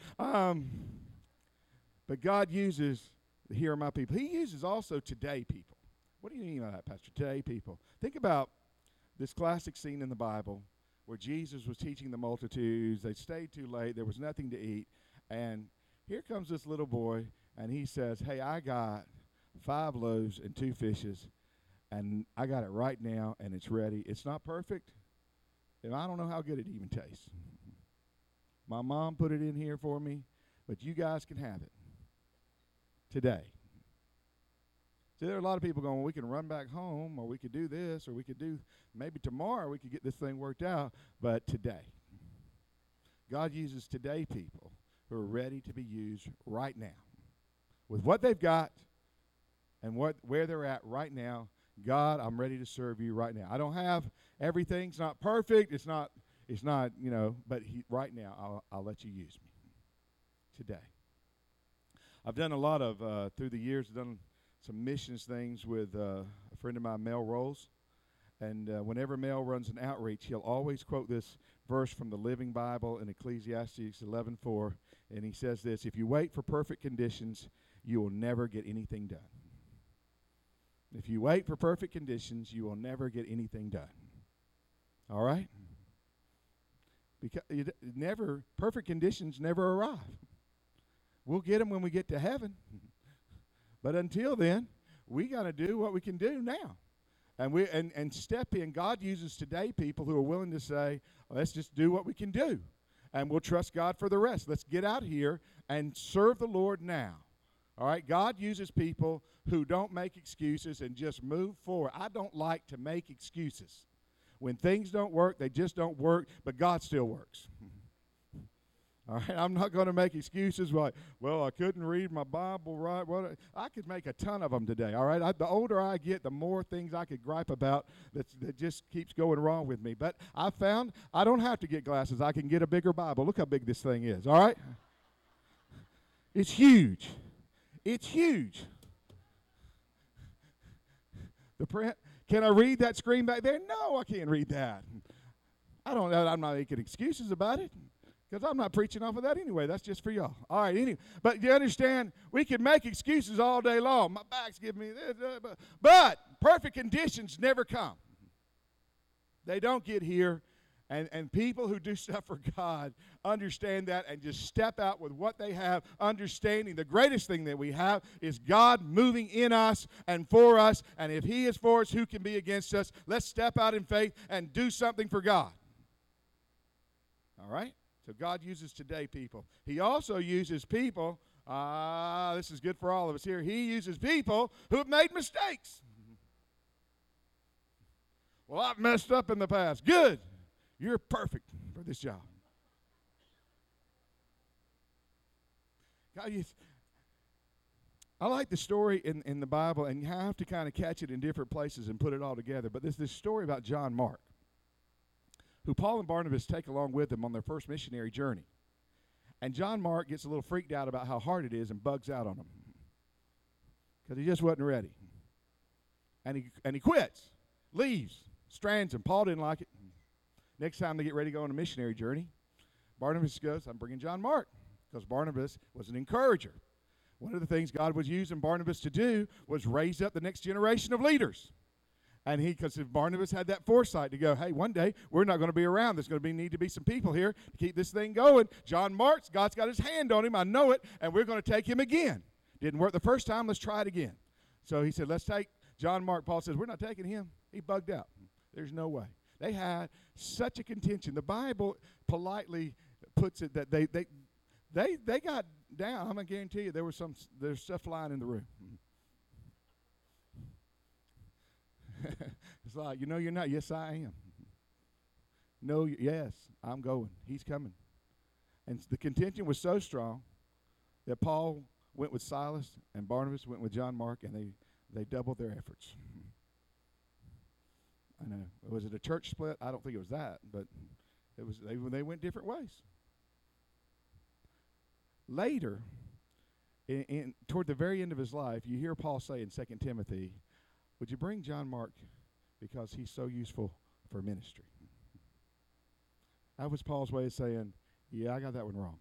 But God uses, here are my people. He uses also today people. What do you mean by that, Pastor? Today people. Think about this classic scene in the Bible where Jesus was teaching the multitudes. They stayed too late. There was nothing to eat. And here comes this little boy, and he says, hey, I got 5 loaves and 2 fishes, and I got it right now, and it's ready. It's not perfect, and I don't know how good it even tastes. My mom put it in here for me, but you guys can have it today. See, there are a lot of people going, well, we can run back home, or we could do this, or we could do, maybe tomorrow we could get this thing worked out, but today. God uses today people who are ready to be used right now. With what they've got and where they're at right now, God, I'm ready to serve you right now. I don't have everything. It's not perfect. It's not, but right now, I'll let you use me today. I've done a lot of, through the years, I've done some missions things with a friend of mine, Mel Rolls. And whenever Mel runs an outreach, he'll always quote this verse from the Living Bible in Ecclesiastes 11:4. And he says this, if you wait for perfect conditions, you will never get anything done. If you wait for perfect conditions, you will never get anything done. All right? Because perfect conditions never arrive. We'll get them when we get to heaven. But until then, we got to do what we can do now. And step in. God uses today people who are willing to say, let's just do what we can do, and we'll trust God for the rest. Let's get out here and serve the Lord now. All right? God uses people who don't make excuses and just move forward. I don't like to make excuses. When things don't work, they just don't work, but God still works. All right, I'm not going to make excuses like, well, I couldn't read my Bible right. Well, I could make a ton of them today, all right? The older I get, the more things I could gripe about that just keeps going wrong with me. But I found I don't have to get glasses. I can get a bigger Bible. Look how big this thing is, all right? It's huge. It's huge. The print, can I read that screen back there? No, I can't read that. I'm not making excuses about it. Because I'm not preaching off of that anyway. That's just for y'all. All right, anyway. But you understand, we can make excuses all day long. My back's giving me this. But perfect conditions never come. They don't get here. And people who do stuff for God understand that and just step out with what they have, understanding the greatest thing that we have is God moving in us and for us. And if He is for us, who can be against us? Let's step out in faith and do something for God. All right? So God uses today people. He also uses people, this is good for all of us here, He uses people who have made mistakes. Well, I've messed up in the past. Good. You're perfect for this job. God, I like the story in the Bible, and you have to kind of catch it in different places and put it all together. But there's this story about John Mark, who Paul and Barnabas take along with them on their first missionary journey. And John Mark gets a little freaked out about how hard it is and bugs out on them because he just wasn't ready. And he quits, leaves, strands him. Paul didn't like it. Next time they get ready to go on a missionary journey, Barnabas goes, I'm bringing John Mark, because Barnabas was an encourager. One of the things God was using Barnabas to do was raise up the next generation of leaders. And because Barnabas had that foresight to go, hey, one day we're not going to be around. There's going to need to be some people here to keep this thing going. John Mark, God's got His hand on him. I know it. And we're going to take him again. Didn't work the first time. Let's try it again. So he said, let's take John Mark. Paul says, we're not taking him. He bugged out. There's no way. They had such a contention. The Bible politely puts it that they got down. I'm going to guarantee you there's stuff flying in the room. It's like, you're not. Yes, I am. No, yes, I'm going. He's coming. And the contention was so strong that Paul went with Silas and Barnabas went with John Mark, and they doubled their efforts. I know. Was it a church split? I don't think it was that, but it was. They went different ways. Later, toward the very end of his life, you hear Paul say in 2 Timothy, would you bring John Mark because he's so useful for ministry? That was Paul's way of saying, yeah, I got that one wrong.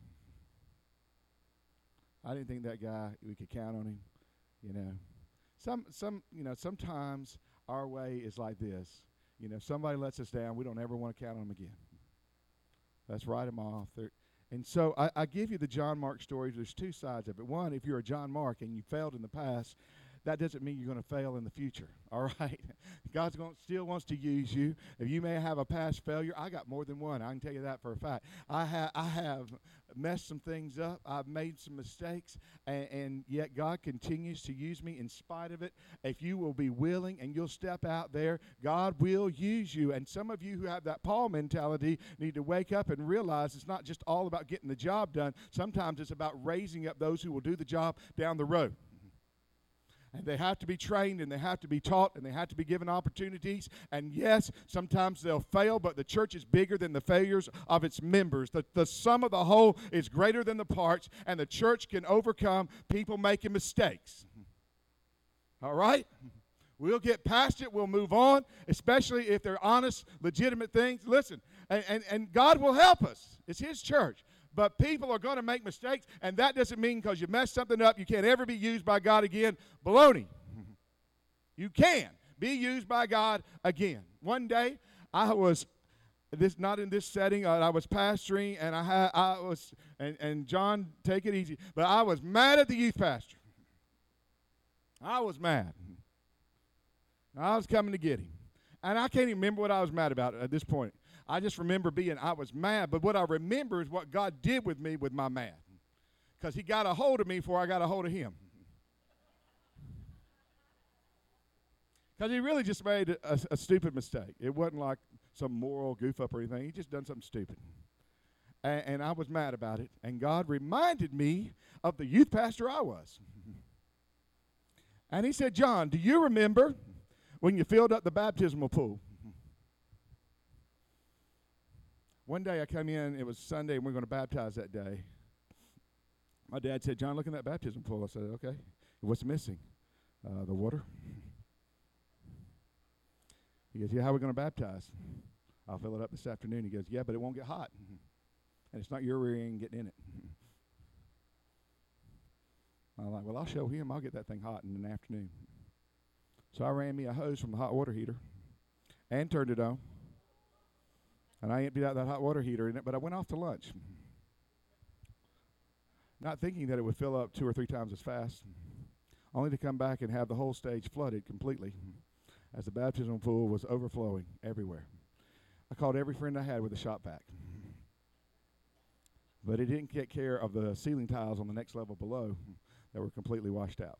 I didn't think that guy, we could count on him, Sometimes our way is like this. Somebody lets us down, we don't ever want to count on them again. Let's write them off. And so I give you the John Mark story. There's two sides of it. One, if you're a John Mark and you failed in the past, that doesn't mean you're going to fail in the future, all right? God still wants to use you. If you may have a past failure, I got more than one. I can tell you that for a fact. I have messed some things up. I've made some mistakes, and yet God continues to use me in spite of it. If you will be willing and you'll step out there, God will use you. And some of you who have that Paul mentality need to wake up and realize it's not just all about getting the job done. Sometimes it's about raising up those who will do the job down the road. And they have to be trained, and they have to be taught, and they have to be given opportunities. And yes, sometimes they'll fail, but the church is bigger than the failures of its members. The sum of the whole is greater than the parts, and the church can overcome people making mistakes. All right? We'll get past it. We'll move on, especially if they're honest, legitimate things. Listen, and God will help us. It's His church. But people are going to make mistakes, and that doesn't mean because you messed something up, you can't ever be used by God again. Baloney. You can be used by God again. One day, I was not in this setting. I was pastoring, and and John, take it easy, but I was mad at the youth pastor. I was mad. I was coming to get him. And I can't even remember what I was mad about at this point. I just remember I was mad. But what I remember is what God did with me with my mad. Because he got a hold of me before I got a hold of him. Because he really just made a stupid mistake. It wasn't like some moral goof up or anything. He just done something stupid. And I was mad about it. And God reminded me of the youth pastor I was. And he said, John, do you remember when you filled up the baptismal pool? One day I come in, it was Sunday, and we are going to baptize that day. My dad said, John, look in that baptismal pool. I said, okay. What's missing? The water. He goes, yeah, how are we going to baptize? I'll fill it up this afternoon. He goes, yeah, but it won't get hot. And it's not your rear end getting in it. I'm like, well, I'll show him. I'll get that thing hot in the afternoon. So I ran me a hose from the hot water heater and turned it on. And I emptied out that hot water heater in it, but I went off to lunch. Not thinking that it would fill up 2 or 3 times as fast, only to come back and have the whole stage flooded completely as the baptismal pool was overflowing everywhere. I called every friend I had with a shop vac. But it didn't take care of the ceiling tiles on the next level below that were completely washed out.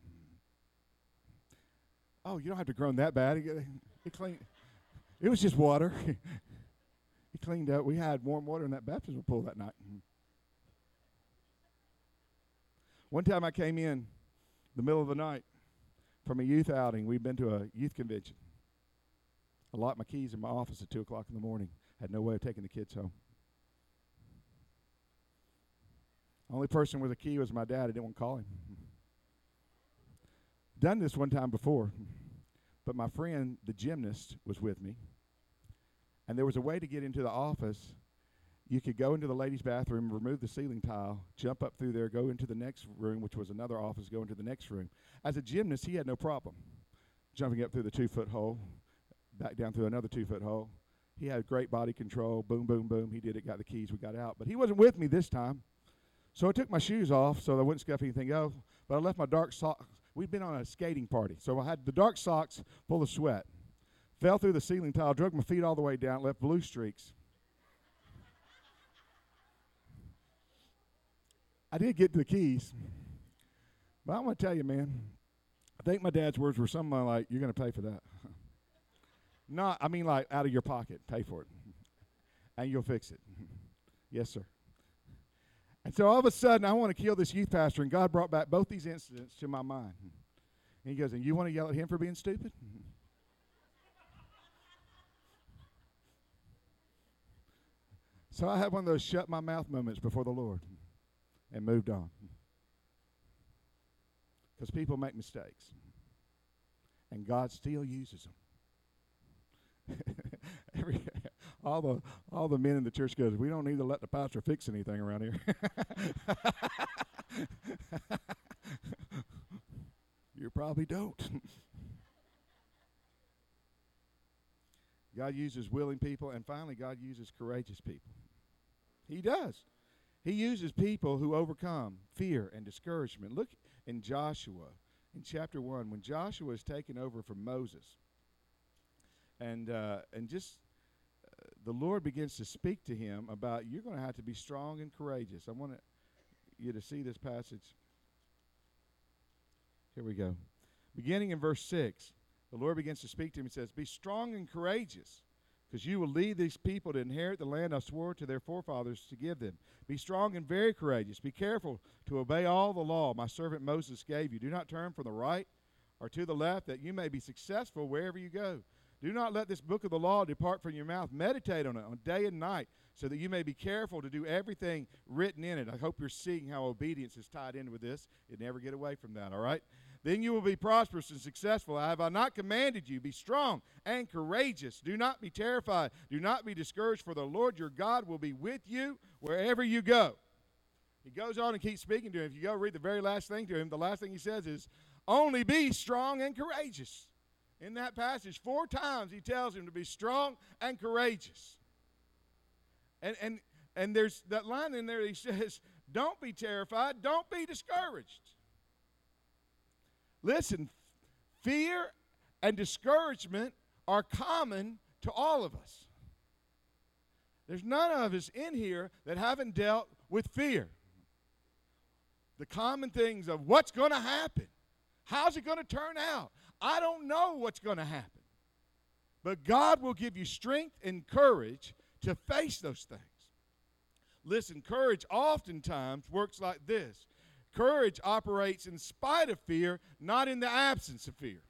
Oh, you don't have to groan that bad. It cleaned. It was just water. It cleaned up. We had warm water in that baptismal pool that night. One time I came in the middle of the night from a youth outing. We'd been to a youth convention. I locked my keys in my office at 2 o'clock in the morning. Had no way of taking the kids home. Only person with a key was my dad. I didn't want to call him. Done this one time before, but my friend, the gymnast, was with me. And there was a way to get into the office. You could go into the ladies' bathroom, remove the ceiling tile, jump up through there, go into the next room, which was another office, go into the next room. As a gymnast, he had no problem jumping up through the 2-foot hole, back down through another 2-foot hole. He had great body control. Boom, boom, boom. He did it, got the keys, we got out. But he wasn't with me this time. So I took my shoes off so I wouldn't scuff anything up, but I left my dark socks. We'd been on a skating party, so I had the dark socks full of sweat. Fell through the ceiling tile, drug my feet all the way down, left blue streaks. I did get to the keys, but I'm going to tell you, man, I think my dad's words were something like, you're going to pay for that. Not, I mean like out of your pocket, pay for it, and you'll fix it. Yes, sir. And so all of a sudden, I want to kill this youth pastor, and God brought back both these incidents to my mind. And he goes, and you want to yell at him for being stupid? So I had one of those shut my mouth moments before the Lord and moved on. Because people make mistakes, and God still uses them. All the men in the church goes, we don't need to let the pastor fix anything around here. You probably don't. God uses willing people, and finally God uses courageous people. He does. He uses people who overcome fear and discouragement. Look in Joshua in chapter 1 when Joshua is taken over from Moses. And just the Lord begins to speak to him about you're going to have to be strong and courageous. I want you to see this passage. Here we go. Beginning in verse 6, the Lord begins to speak to him and says, be strong and courageous, because you will lead these people to inherit the land I swore to their forefathers to give them. Be strong and very courageous. Be careful to obey all the law my servant Moses gave you. Do not turn from the right or to the left, that you may be successful wherever you go. Do not let this book of the law depart from your mouth. Meditate on it on day and night, so that you may be careful to do everything written in it. I hope you're seeing how obedience is tied in with this. You never get away from that, all right? Then you will be prosperous and successful. Have I not commanded you? Be strong and courageous. Do not be terrified. Do not be discouraged, for the Lord your God will be with you wherever you go. He goes on and keeps speaking to him. If you go read the very last thing to him, the last thing he says is, only be strong and courageous. In that passage, 4 times he tells him to be strong and courageous. And there's that line in there that he says, don't be terrified, don't be discouraged. Listen, fear and discouragement are common to all of us. There's none of us in here that haven't dealt with fear. The common things of what's going to happen. How's it going to turn out? I don't know what's going to happen. But God will give you strength and courage to face those things. Listen, courage oftentimes works like this. Courage operates in spite of fear, not in the absence of fear.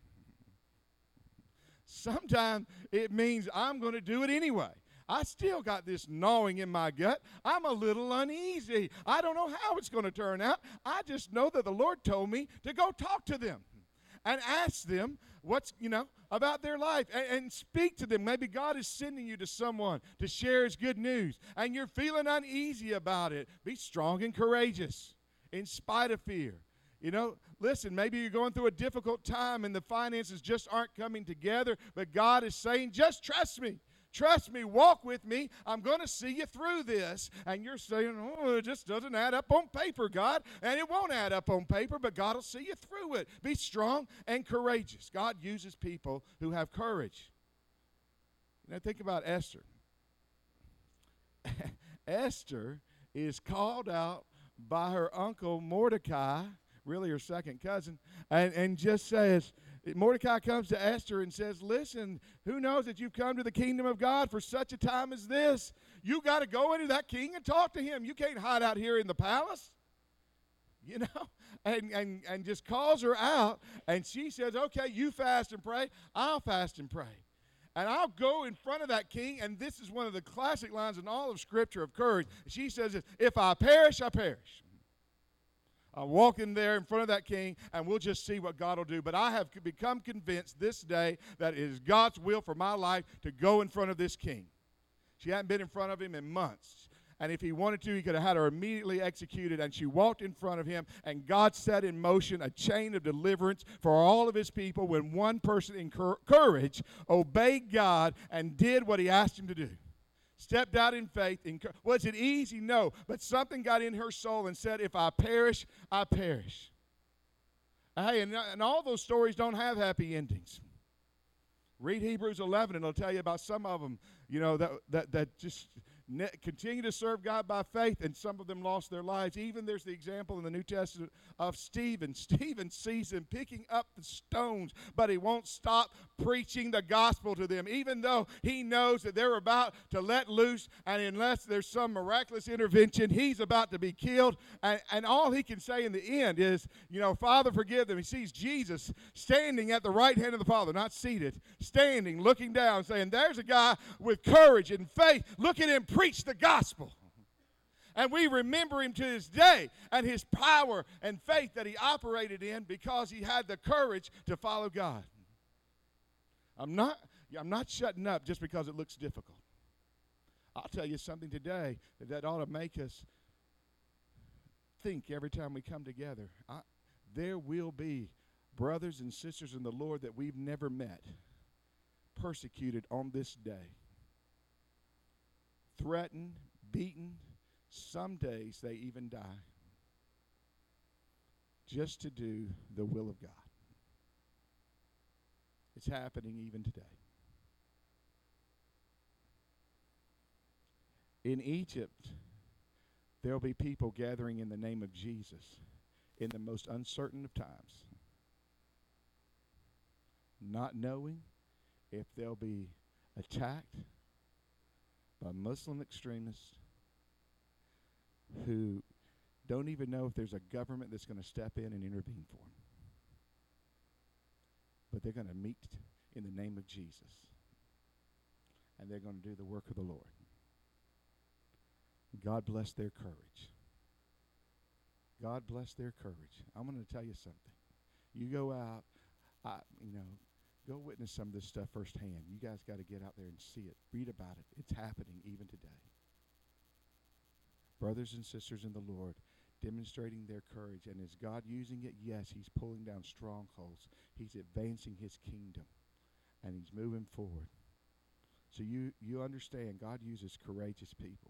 Sometimes it means I'm going to do it anyway. I still got this gnawing in my gut. I'm a little uneasy. I don't know how it's going to turn out. I just know that the Lord told me to go talk to them and ask them what's, about their life and speak to them. Maybe God is sending you to someone to share his good news and you're feeling uneasy about it. Be strong and courageous in spite of fear. Listen, maybe you're going through a difficult time and the finances just aren't coming together, but God is saying, just trust me. Trust me, walk with me. I'm going to see you through this. And you're saying, it just doesn't add up on paper, God. And it won't add up on paper, but God will see you through it. Be strong and courageous. God uses people who have courage. Now think about Esther. Esther is called out by her uncle Mordecai, really her second cousin, and just says, Mordecai comes to Esther and says, listen, who knows that you've come to the kingdom of God for such a time as this? You got to go into that king and talk to him. You can't hide out here in the palace. And just calls her out. And she says, okay, you fast and pray. I'll fast and pray. And I'll go in front of that king. And this is one of the classic lines in all of Scripture of courage. She says, if I perish, I perish. I'll walk in there in front of that king, and we'll just see what God will do. But I have become convinced this day that it is God's will for my life to go in front of this king. She hadn't been in front of him in months. And if he wanted to, he could have had her immediately executed. And she walked in front of him, and God set in motion a chain of deliverance for all of his people when one person in courage obeyed God and did what he asked him to do. Stepped out in faith. Was it easy? No. But something got in her soul and said, if I perish, I perish. Hey, and all those stories don't have happy endings. Read Hebrews 11, and it'll tell you about some of them, that just continue to serve God by faith, and some of them lost their lives. Even there's the example in the New Testament of Stephen. Stephen sees him picking up the stones, but he won't stop preaching the gospel to them, even though he knows that they're about to let loose, and unless there's some miraculous intervention, he's about to be killed. And all he can say in the end is, Father, forgive them. He sees Jesus standing at the right hand of the Father, not seated, standing, looking down, saying, there's a guy with courage and faith. Look at him preach the gospel. And we remember him to this day and his power and faith that he operated in because he had the courage to follow God. I'm not shutting up just because it looks difficult. I'll tell you something today that ought to make us think every time we come together. There will be brothers and sisters in the Lord that we've never met, persecuted on this day, threatened, beaten. Some days they even die just to do the will of God. It's happening even today. In Egypt, there will be people gathering in the name of Jesus in the most uncertain of times, not knowing if they'll be attacked by Muslim extremists who don't even know if there's a government that's going to step in and intervene for them. But they're going to meet in the name of Jesus, and they're going to do the work of the Lord. God bless their courage. God bless their courage. I'm going to tell you something. You go out, go witness some of this stuff firsthand. You guys got to get out there and see it. Read about it. It's happening even today. Brothers and sisters in the Lord demonstrating their courage. And is God using it? Yes, he's pulling down strongholds. He's advancing his kingdom. And he's moving forward. So you understand God uses courageous people.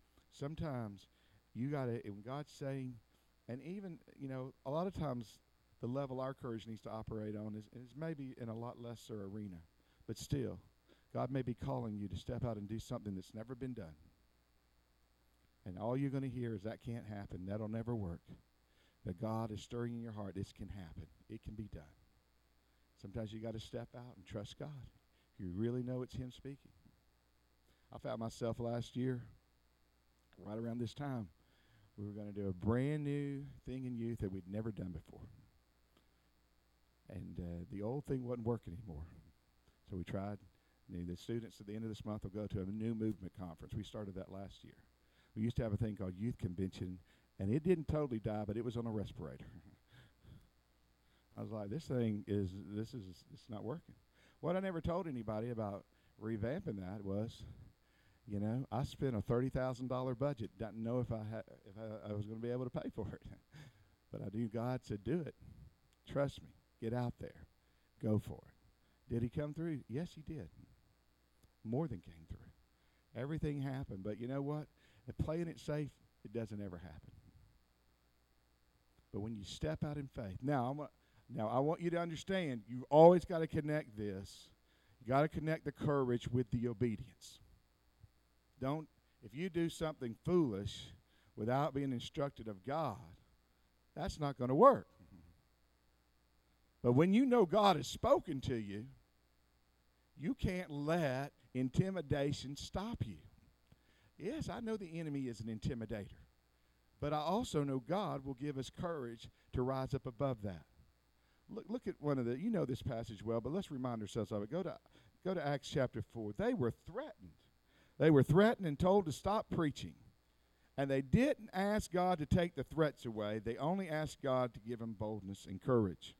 Sometimes you got to, when God's saying, and even, a lot of times the level our courage needs to operate on is maybe in a lot lesser arena. But still, God may be calling you to step out and do something that's never been done. And all you're going to hear is that can't happen. That'll never work. But God is stirring in your heart. This can happen. It can be done. Sometimes you got to step out and trust God. If you really know it's Him speaking. I found myself last year, right around this time, we were going to do a brand new thing in youth that we'd never done before. And the old thing wasn't working anymore. So we tried. The students at the end of this month will go to a new movement conference. We started that last year. We used to have a thing called Youth Convention, and it didn't totally die, but it was on a respirator. I was like, it's not working. What I never told anybody about revamping that was, I spent a $30,000 budget. Didn't know if I was going to be able to pay for it. But I knew God said, do it. Trust me. Get out there. Go for it. Did He come through? Yes, He did. More than came through. Everything happened. But you know what? If playing it safe, it doesn't ever happen. But when you step out in faith. Now I want you to understand, you've always got to connect this. You got to connect the courage with the obedience. If you do something foolish without being instructed of God, that's not going to work. But when you know God has spoken to you, you can't let intimidation stop you. Yes, I know the enemy is an intimidator, but I also know God will give us courage to rise up above that. Look at one of the, you know this passage well, but let's remind ourselves of it. Go to Acts chapter 4. They were threatened. They were threatened and told to stop preaching. And they didn't ask God to take the threats away. They only asked God to give them boldness and courage.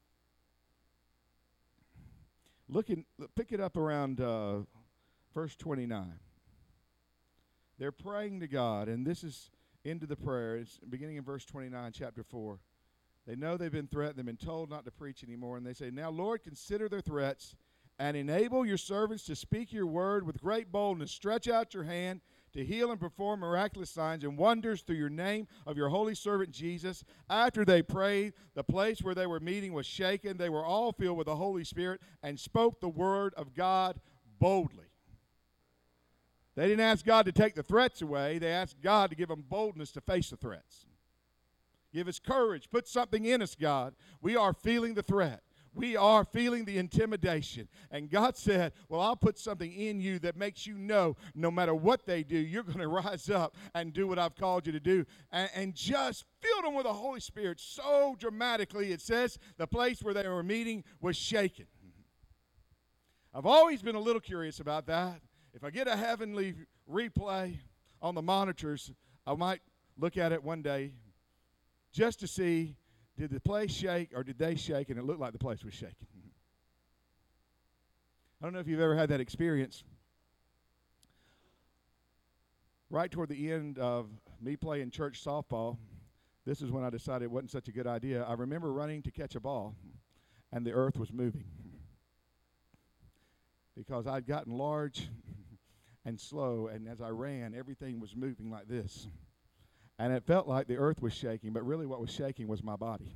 Pick it up around verse 29. They're praying to God, and this is into the prayer. It's beginning in verse 29, chapter 4. They know they've been threatened. They've been told not to preach anymore. And they say, now, Lord, consider their threats and enable your servants to speak your word with great boldness. Stretch out your hand to heal and perform miraculous signs and wonders through your name of your holy servant Jesus. After they prayed, the place where they were meeting was shaken. They were all filled with the Holy Spirit and spoke the word of God boldly. They didn't ask God to take the threats away. They asked God to give them boldness to face the threats. Give us courage. Put something in us, God. We are feeling the threat. We are feeling the intimidation. And God said, well, I'll put something in you that makes you know no matter what they do, you're going to rise up and do what I've called you to do. And just filled them with the Holy Spirit so dramatically, it says the place where they were meeting was shaken. I've always been a little curious about that. If I get a heavenly replay on the monitors, I might look at it one day just to see, did the place shake or did they shake, and it looked like the place was shaking. I don't know if you've ever had that experience. Right toward the end of me playing church softball, this is when I decided it wasn't such a good idea. I remember running to catch a ball, and the earth was moving. Because I'd gotten large and slow, and as I ran, everything was moving like this. And it felt like the earth was shaking, but really what was shaking was my body.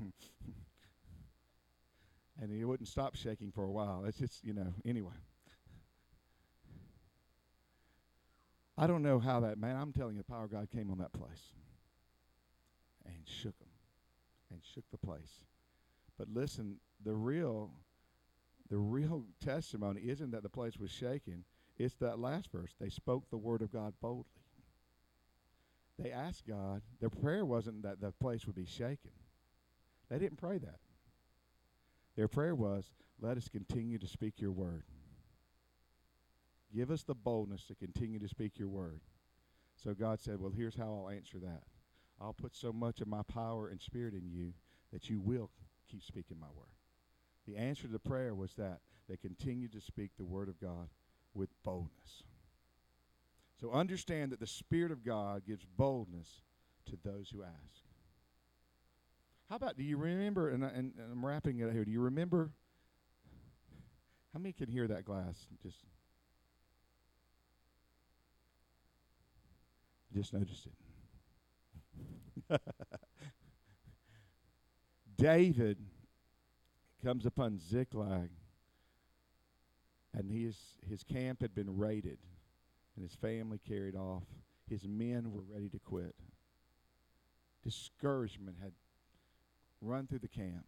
And it wouldn't stop shaking for a while. It's just, anyway. I don't know how that, man, I'm telling you, the power of God came on that place and shook them and shook the place. But listen, the real testimony isn't that the place was shaking. It's that last verse. They spoke the word of God boldly. They asked God. Their prayer wasn't that the place would be shaken. They didn't pray that. Their prayer was, let us continue to speak your word. Give us the boldness to continue to speak your word. So God said, well, here's how I'll answer that. I'll put so much of my power and spirit in you that you will keep speaking my word. The answer to the prayer was that they continued to speak the word of God with boldness. So understand that the Spirit of God gives boldness to those who ask. How about, do you remember, and I'm wrapping it here, do you remember, how many can hear that glass? Just noticed it. David comes upon Ziklag, and his camp had been raided, and his family carried off. His men were ready to quit. Discouragement had run through the camp.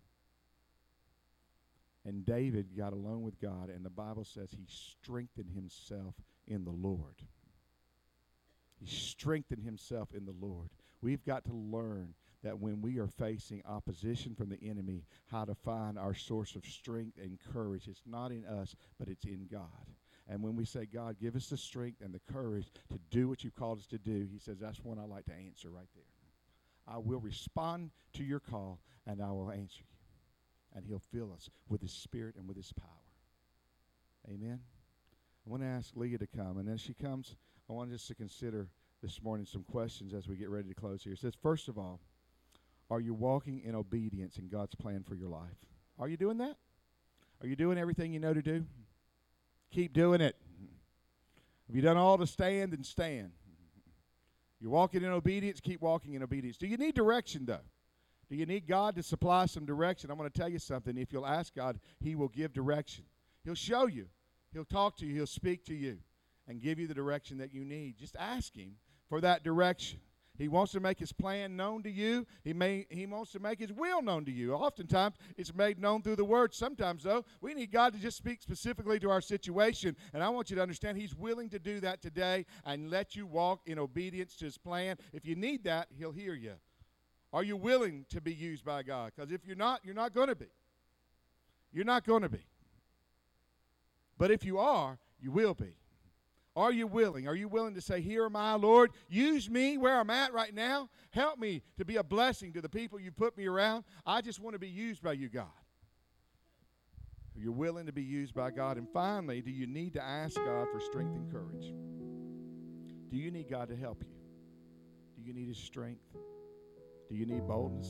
And David got alone with God, and the Bible says he strengthened himself in the Lord. He strengthened himself in the Lord. We've got to learn that when we are facing opposition from the enemy, how to find our source of strength and courage. It's not in us, but it's in God. And when we say, God, give us the strength and the courage to do what you've called us to do, he says, that's when I like to answer right there. I will respond to your call, and I will answer you. And he'll fill us with his Spirit and with his power. Amen. I want to ask Leah to come. And as she comes, I want us to consider this morning some questions as we get ready to close here. It says, first of all, are you walking in obedience in God's plan for your life? Are you doing that? Are you doing everything you know to do? Keep doing it. Have you done all to stand, then stand. You're walking in obedience, keep walking in obedience. Do you need direction, though? Do you need God to supply some direction? I'm going to tell you something. If you'll ask God, he will give direction. He'll show you. He'll talk to you. He'll speak to you and give you the direction that you need. Just ask him for that direction. He wants to make his plan known to you. He wants to make his will known to you. Oftentimes, it's made known through the word. Sometimes, though, we need God to just speak specifically to our situation. And I want you to understand he's willing to do that today and let you walk in obedience to his plan. If you need that, he'll hear you. Are you willing to be used by God? Because if you're not going to be. You're not going to be. But if you are, you will be. Are you willing? Are you willing to say, here am I, Lord. Use me where I'm at right now. Help me to be a blessing to the people you put me around. I just want to be used by you, God. Are you willing to be used by God? And finally, do you need to ask God for strength and courage? Do you need God to help you? Do you need his strength? Do you need boldness?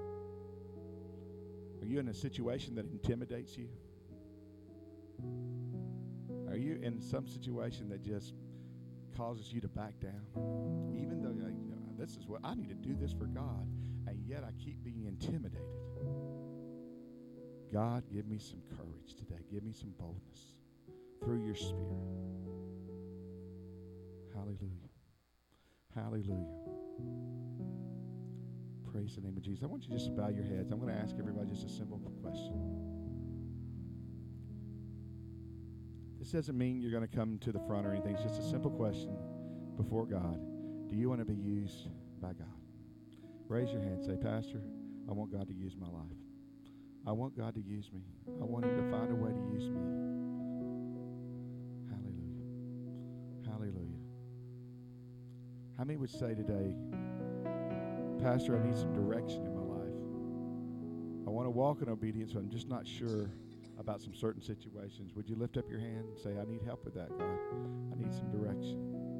Are you in a situation that intimidates you? Are you in some situation that just causes you to back down? Even though this is what I need to do this for God, and yet I keep being intimidated. God, give me some courage today. Give me some boldness through your Spirit. Hallelujah. Hallelujah. Praise the name of Jesus. I want you just to bow your heads. I'm going to ask everybody just a simple question. This doesn't mean you're going to come to the front or anything. It's just a simple question before God. Do you want to be used by God? Raise your hand. Say, Pastor, I want God to use my life. I want God to use me. I want him to find a way to use me. Hallelujah. Hallelujah. How many would say today, Pastor, I need some direction in my life. I want to walk in obedience, but I'm just not sure about some certain situations. Would you lift up your hand and say, I need help with that, God. I need some direction.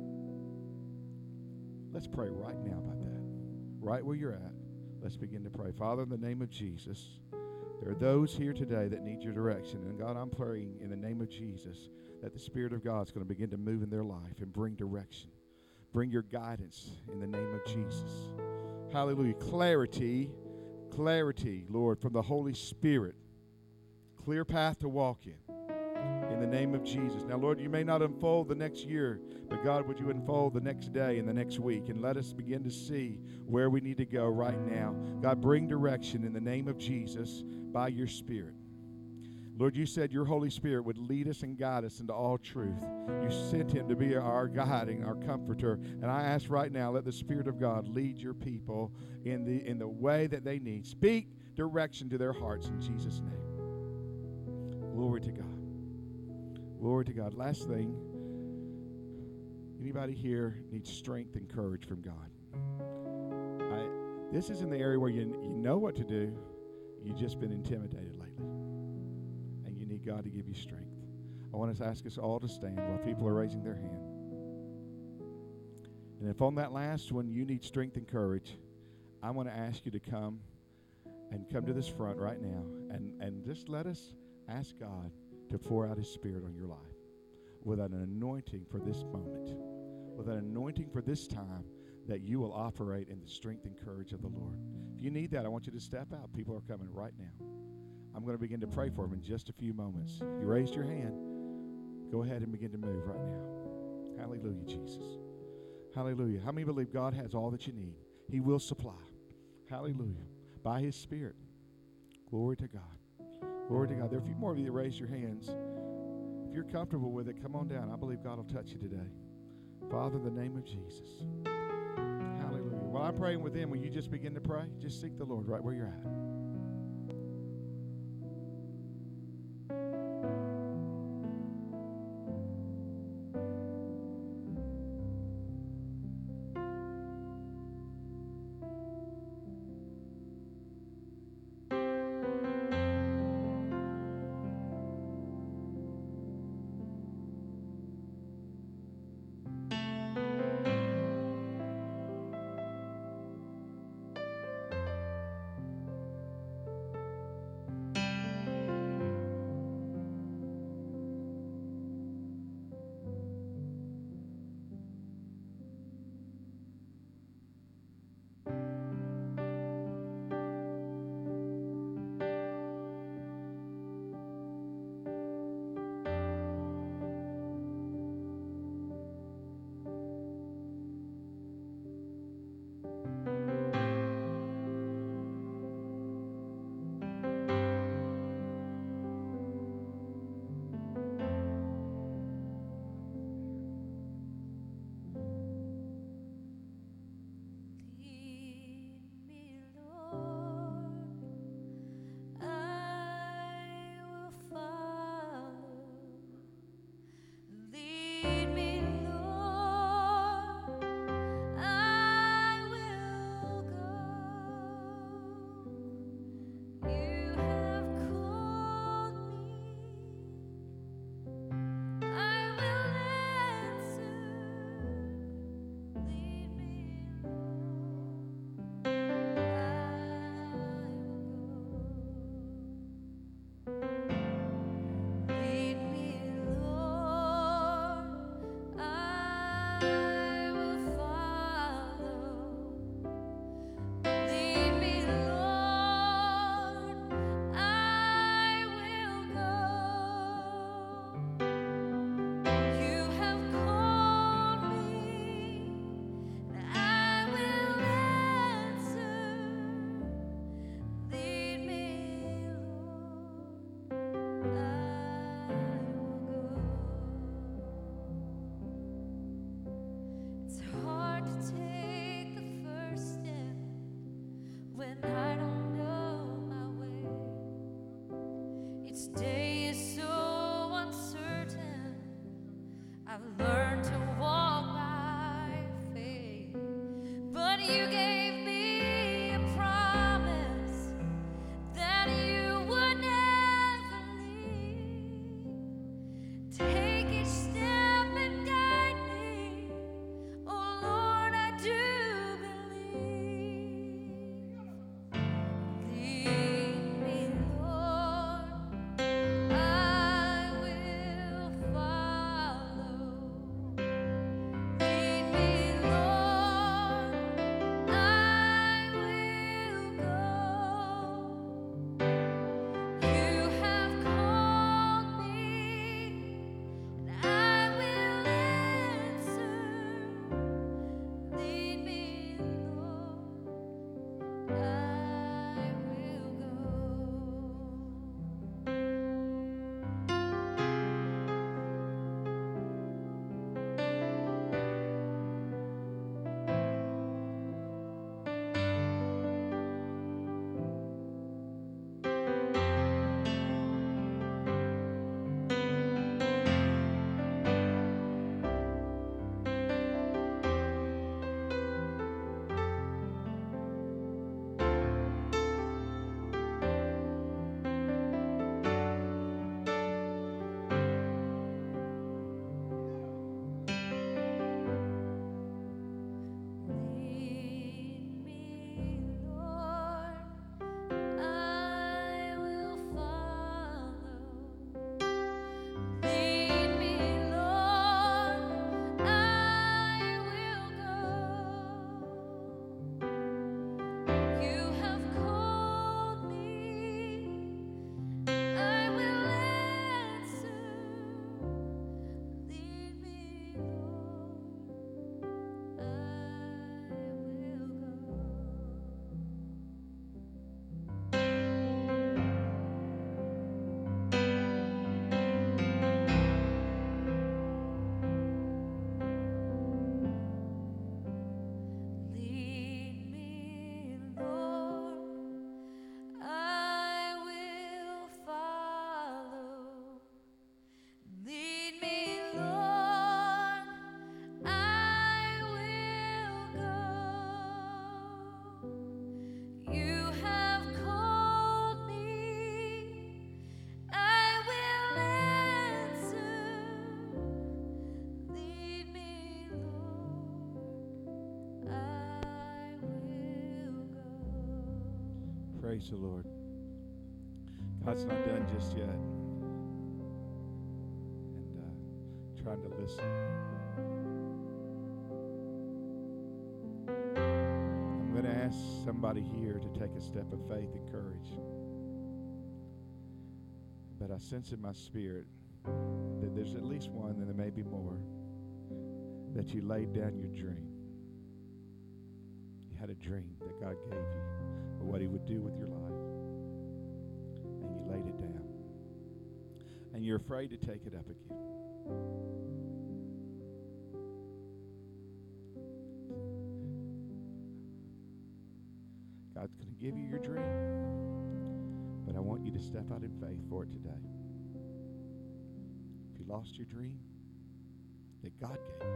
Let's pray right now about that. Right where you're at, let's begin to pray. Father, in the name of Jesus, there are those here today that need your direction. And God, I'm praying in the name of Jesus that the Spirit of God is going to begin to move in their life and bring direction. Bring your guidance in the name of Jesus. Hallelujah. Clarity, Lord, from the Holy Spirit. Clear path to walk in the name of Jesus. Now, Lord, you may not unfold the next year, but God, would you unfold the next day and the next week, and let us begin to see where we need to go right now. God, bring direction in the name of Jesus by your Spirit. Lord, you said your Holy Spirit would lead us and guide us into all truth. You sent him to be our guiding, our comforter. And I ask right now, let the Spirit of God lead your people in the way that they need. Speak direction to their hearts in Jesus' name. Glory to God. Glory to God. Last thing, anybody here needs strength and courage from God? This is in the area where you know what to do. You've just been intimidated lately. And you need God to give you strength. I want to ask us all to stand while people are raising their hand. And if on that last one you need strength and courage, I want to ask you to come to this front right now and just let us ask God to pour out his Spirit on your life with an anointing for this moment, with an anointing for this time, that you will operate in the strength and courage of the Lord. If you need that, I want you to step out. People are coming right now. I'm going to begin to pray for them in just a few moments. You raised your hand. Go ahead and begin to move right now. Hallelujah, Jesus. Hallelujah. How many believe God has all that you need? He will supply. Hallelujah. By His Spirit. Glory to God. Glory to God. There are a few more of you that raised your hands. If you're comfortable with it, come on down. I believe God will touch you today. Father, in the name of Jesus. Hallelujah. While I'm praying with them, will you just begin to pray? Just seek the Lord right where you're at. Praise the Lord. God's not done just yet. And trying to listen. I'm going to ask somebody here to take a step of faith and courage. But I sense in my spirit that there's at least one, and there may be more, that you laid down your dream. You had a dream that God gave you of what He would do with your life. And you laid it down. And you're afraid to take it up again. God's going to give you your dream, but I want you to step out in faith for it today. If you lost your dream that God gave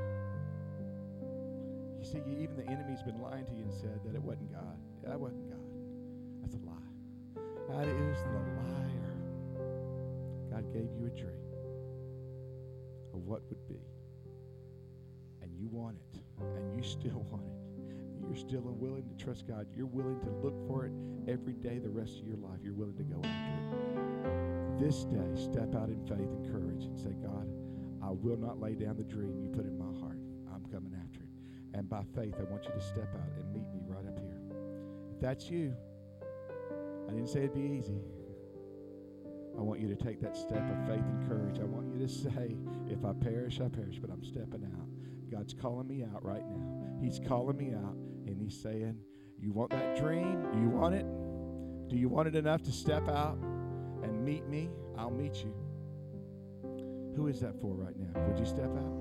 you see, even the enemy's been lying to you and said that it wasn't God. That wasn't God. That's a lie. That is the liar. God gave you a dream of what would be. And you want it. And you still want it. You're still willing to trust God. You're willing to look for it every day the rest of your life. You're willing to go after it. This day, step out in faith and courage and say, God, I will not lay down the dream you put in my heart. I'm coming after it. And by faith, I want you to step out and meet me right up here. If that's you, I didn't say it'd be easy. I want you to take that step of faith and courage. I want you to say, if I perish, I perish, but I'm stepping out. God's calling me out right now. He's calling me out, and He's saying, you want that dream? Do you want it? Do you want it enough to step out and meet me? I'll meet you. Who is that for right now? Would you step out?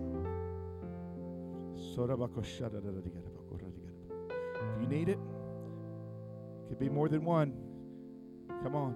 If you need it, could be more than one. Come on.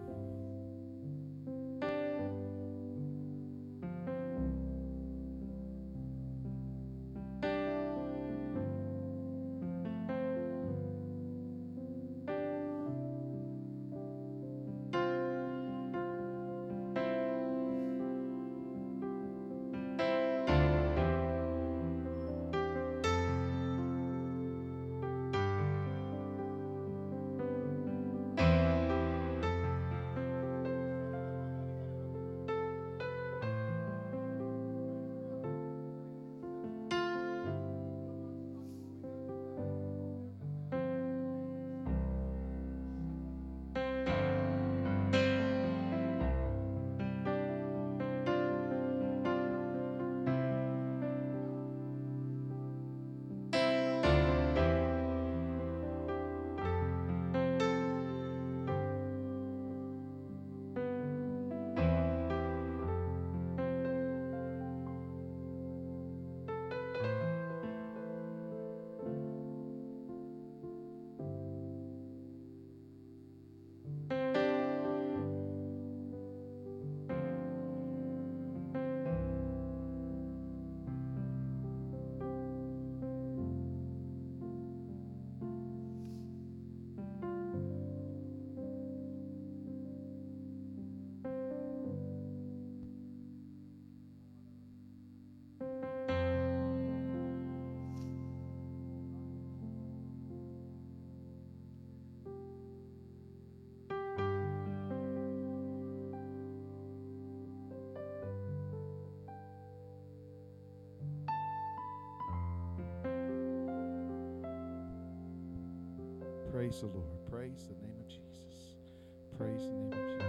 Praise the Lord. Praise the name of Jesus. Praise the name of Jesus.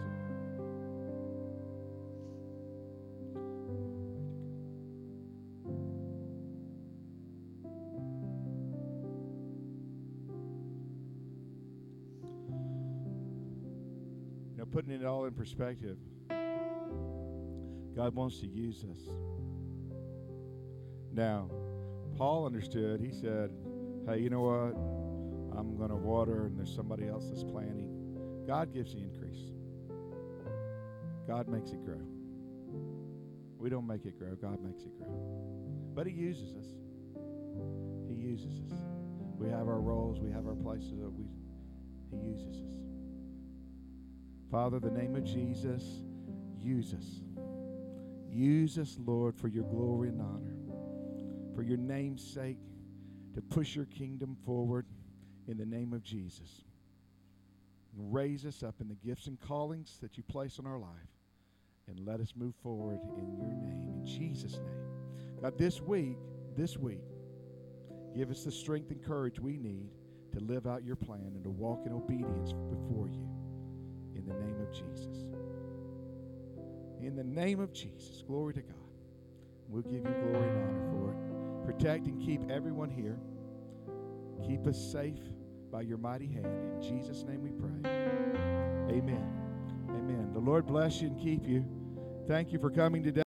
You know, putting it all in perspective, God wants to use us. Now, Paul understood. He said, hey, you know what? I'm going to water, and there's somebody else that's planting. God gives the increase. God makes it grow. We don't make it grow. God makes it grow. But He uses us. He uses us. We have our roles. We have our places that He uses us. Father, the name of Jesus, use us. Use us, Lord, for your glory and honor. For your name's sake, to push your kingdom forward. In the name of Jesus. Raise us up in the gifts and callings that you place on our life. And let us move forward in your name, in Jesus' name. God, this week, give us the strength and courage we need to live out your plan and to walk in obedience before you. In the name of Jesus. In the name of Jesus. Glory to God. We'll give you glory and honor for it. Protect and keep everyone here. Keep us safe by your mighty hand. In Jesus' name we pray. Amen. Amen. The Lord bless you and keep you. Thank you for coming today.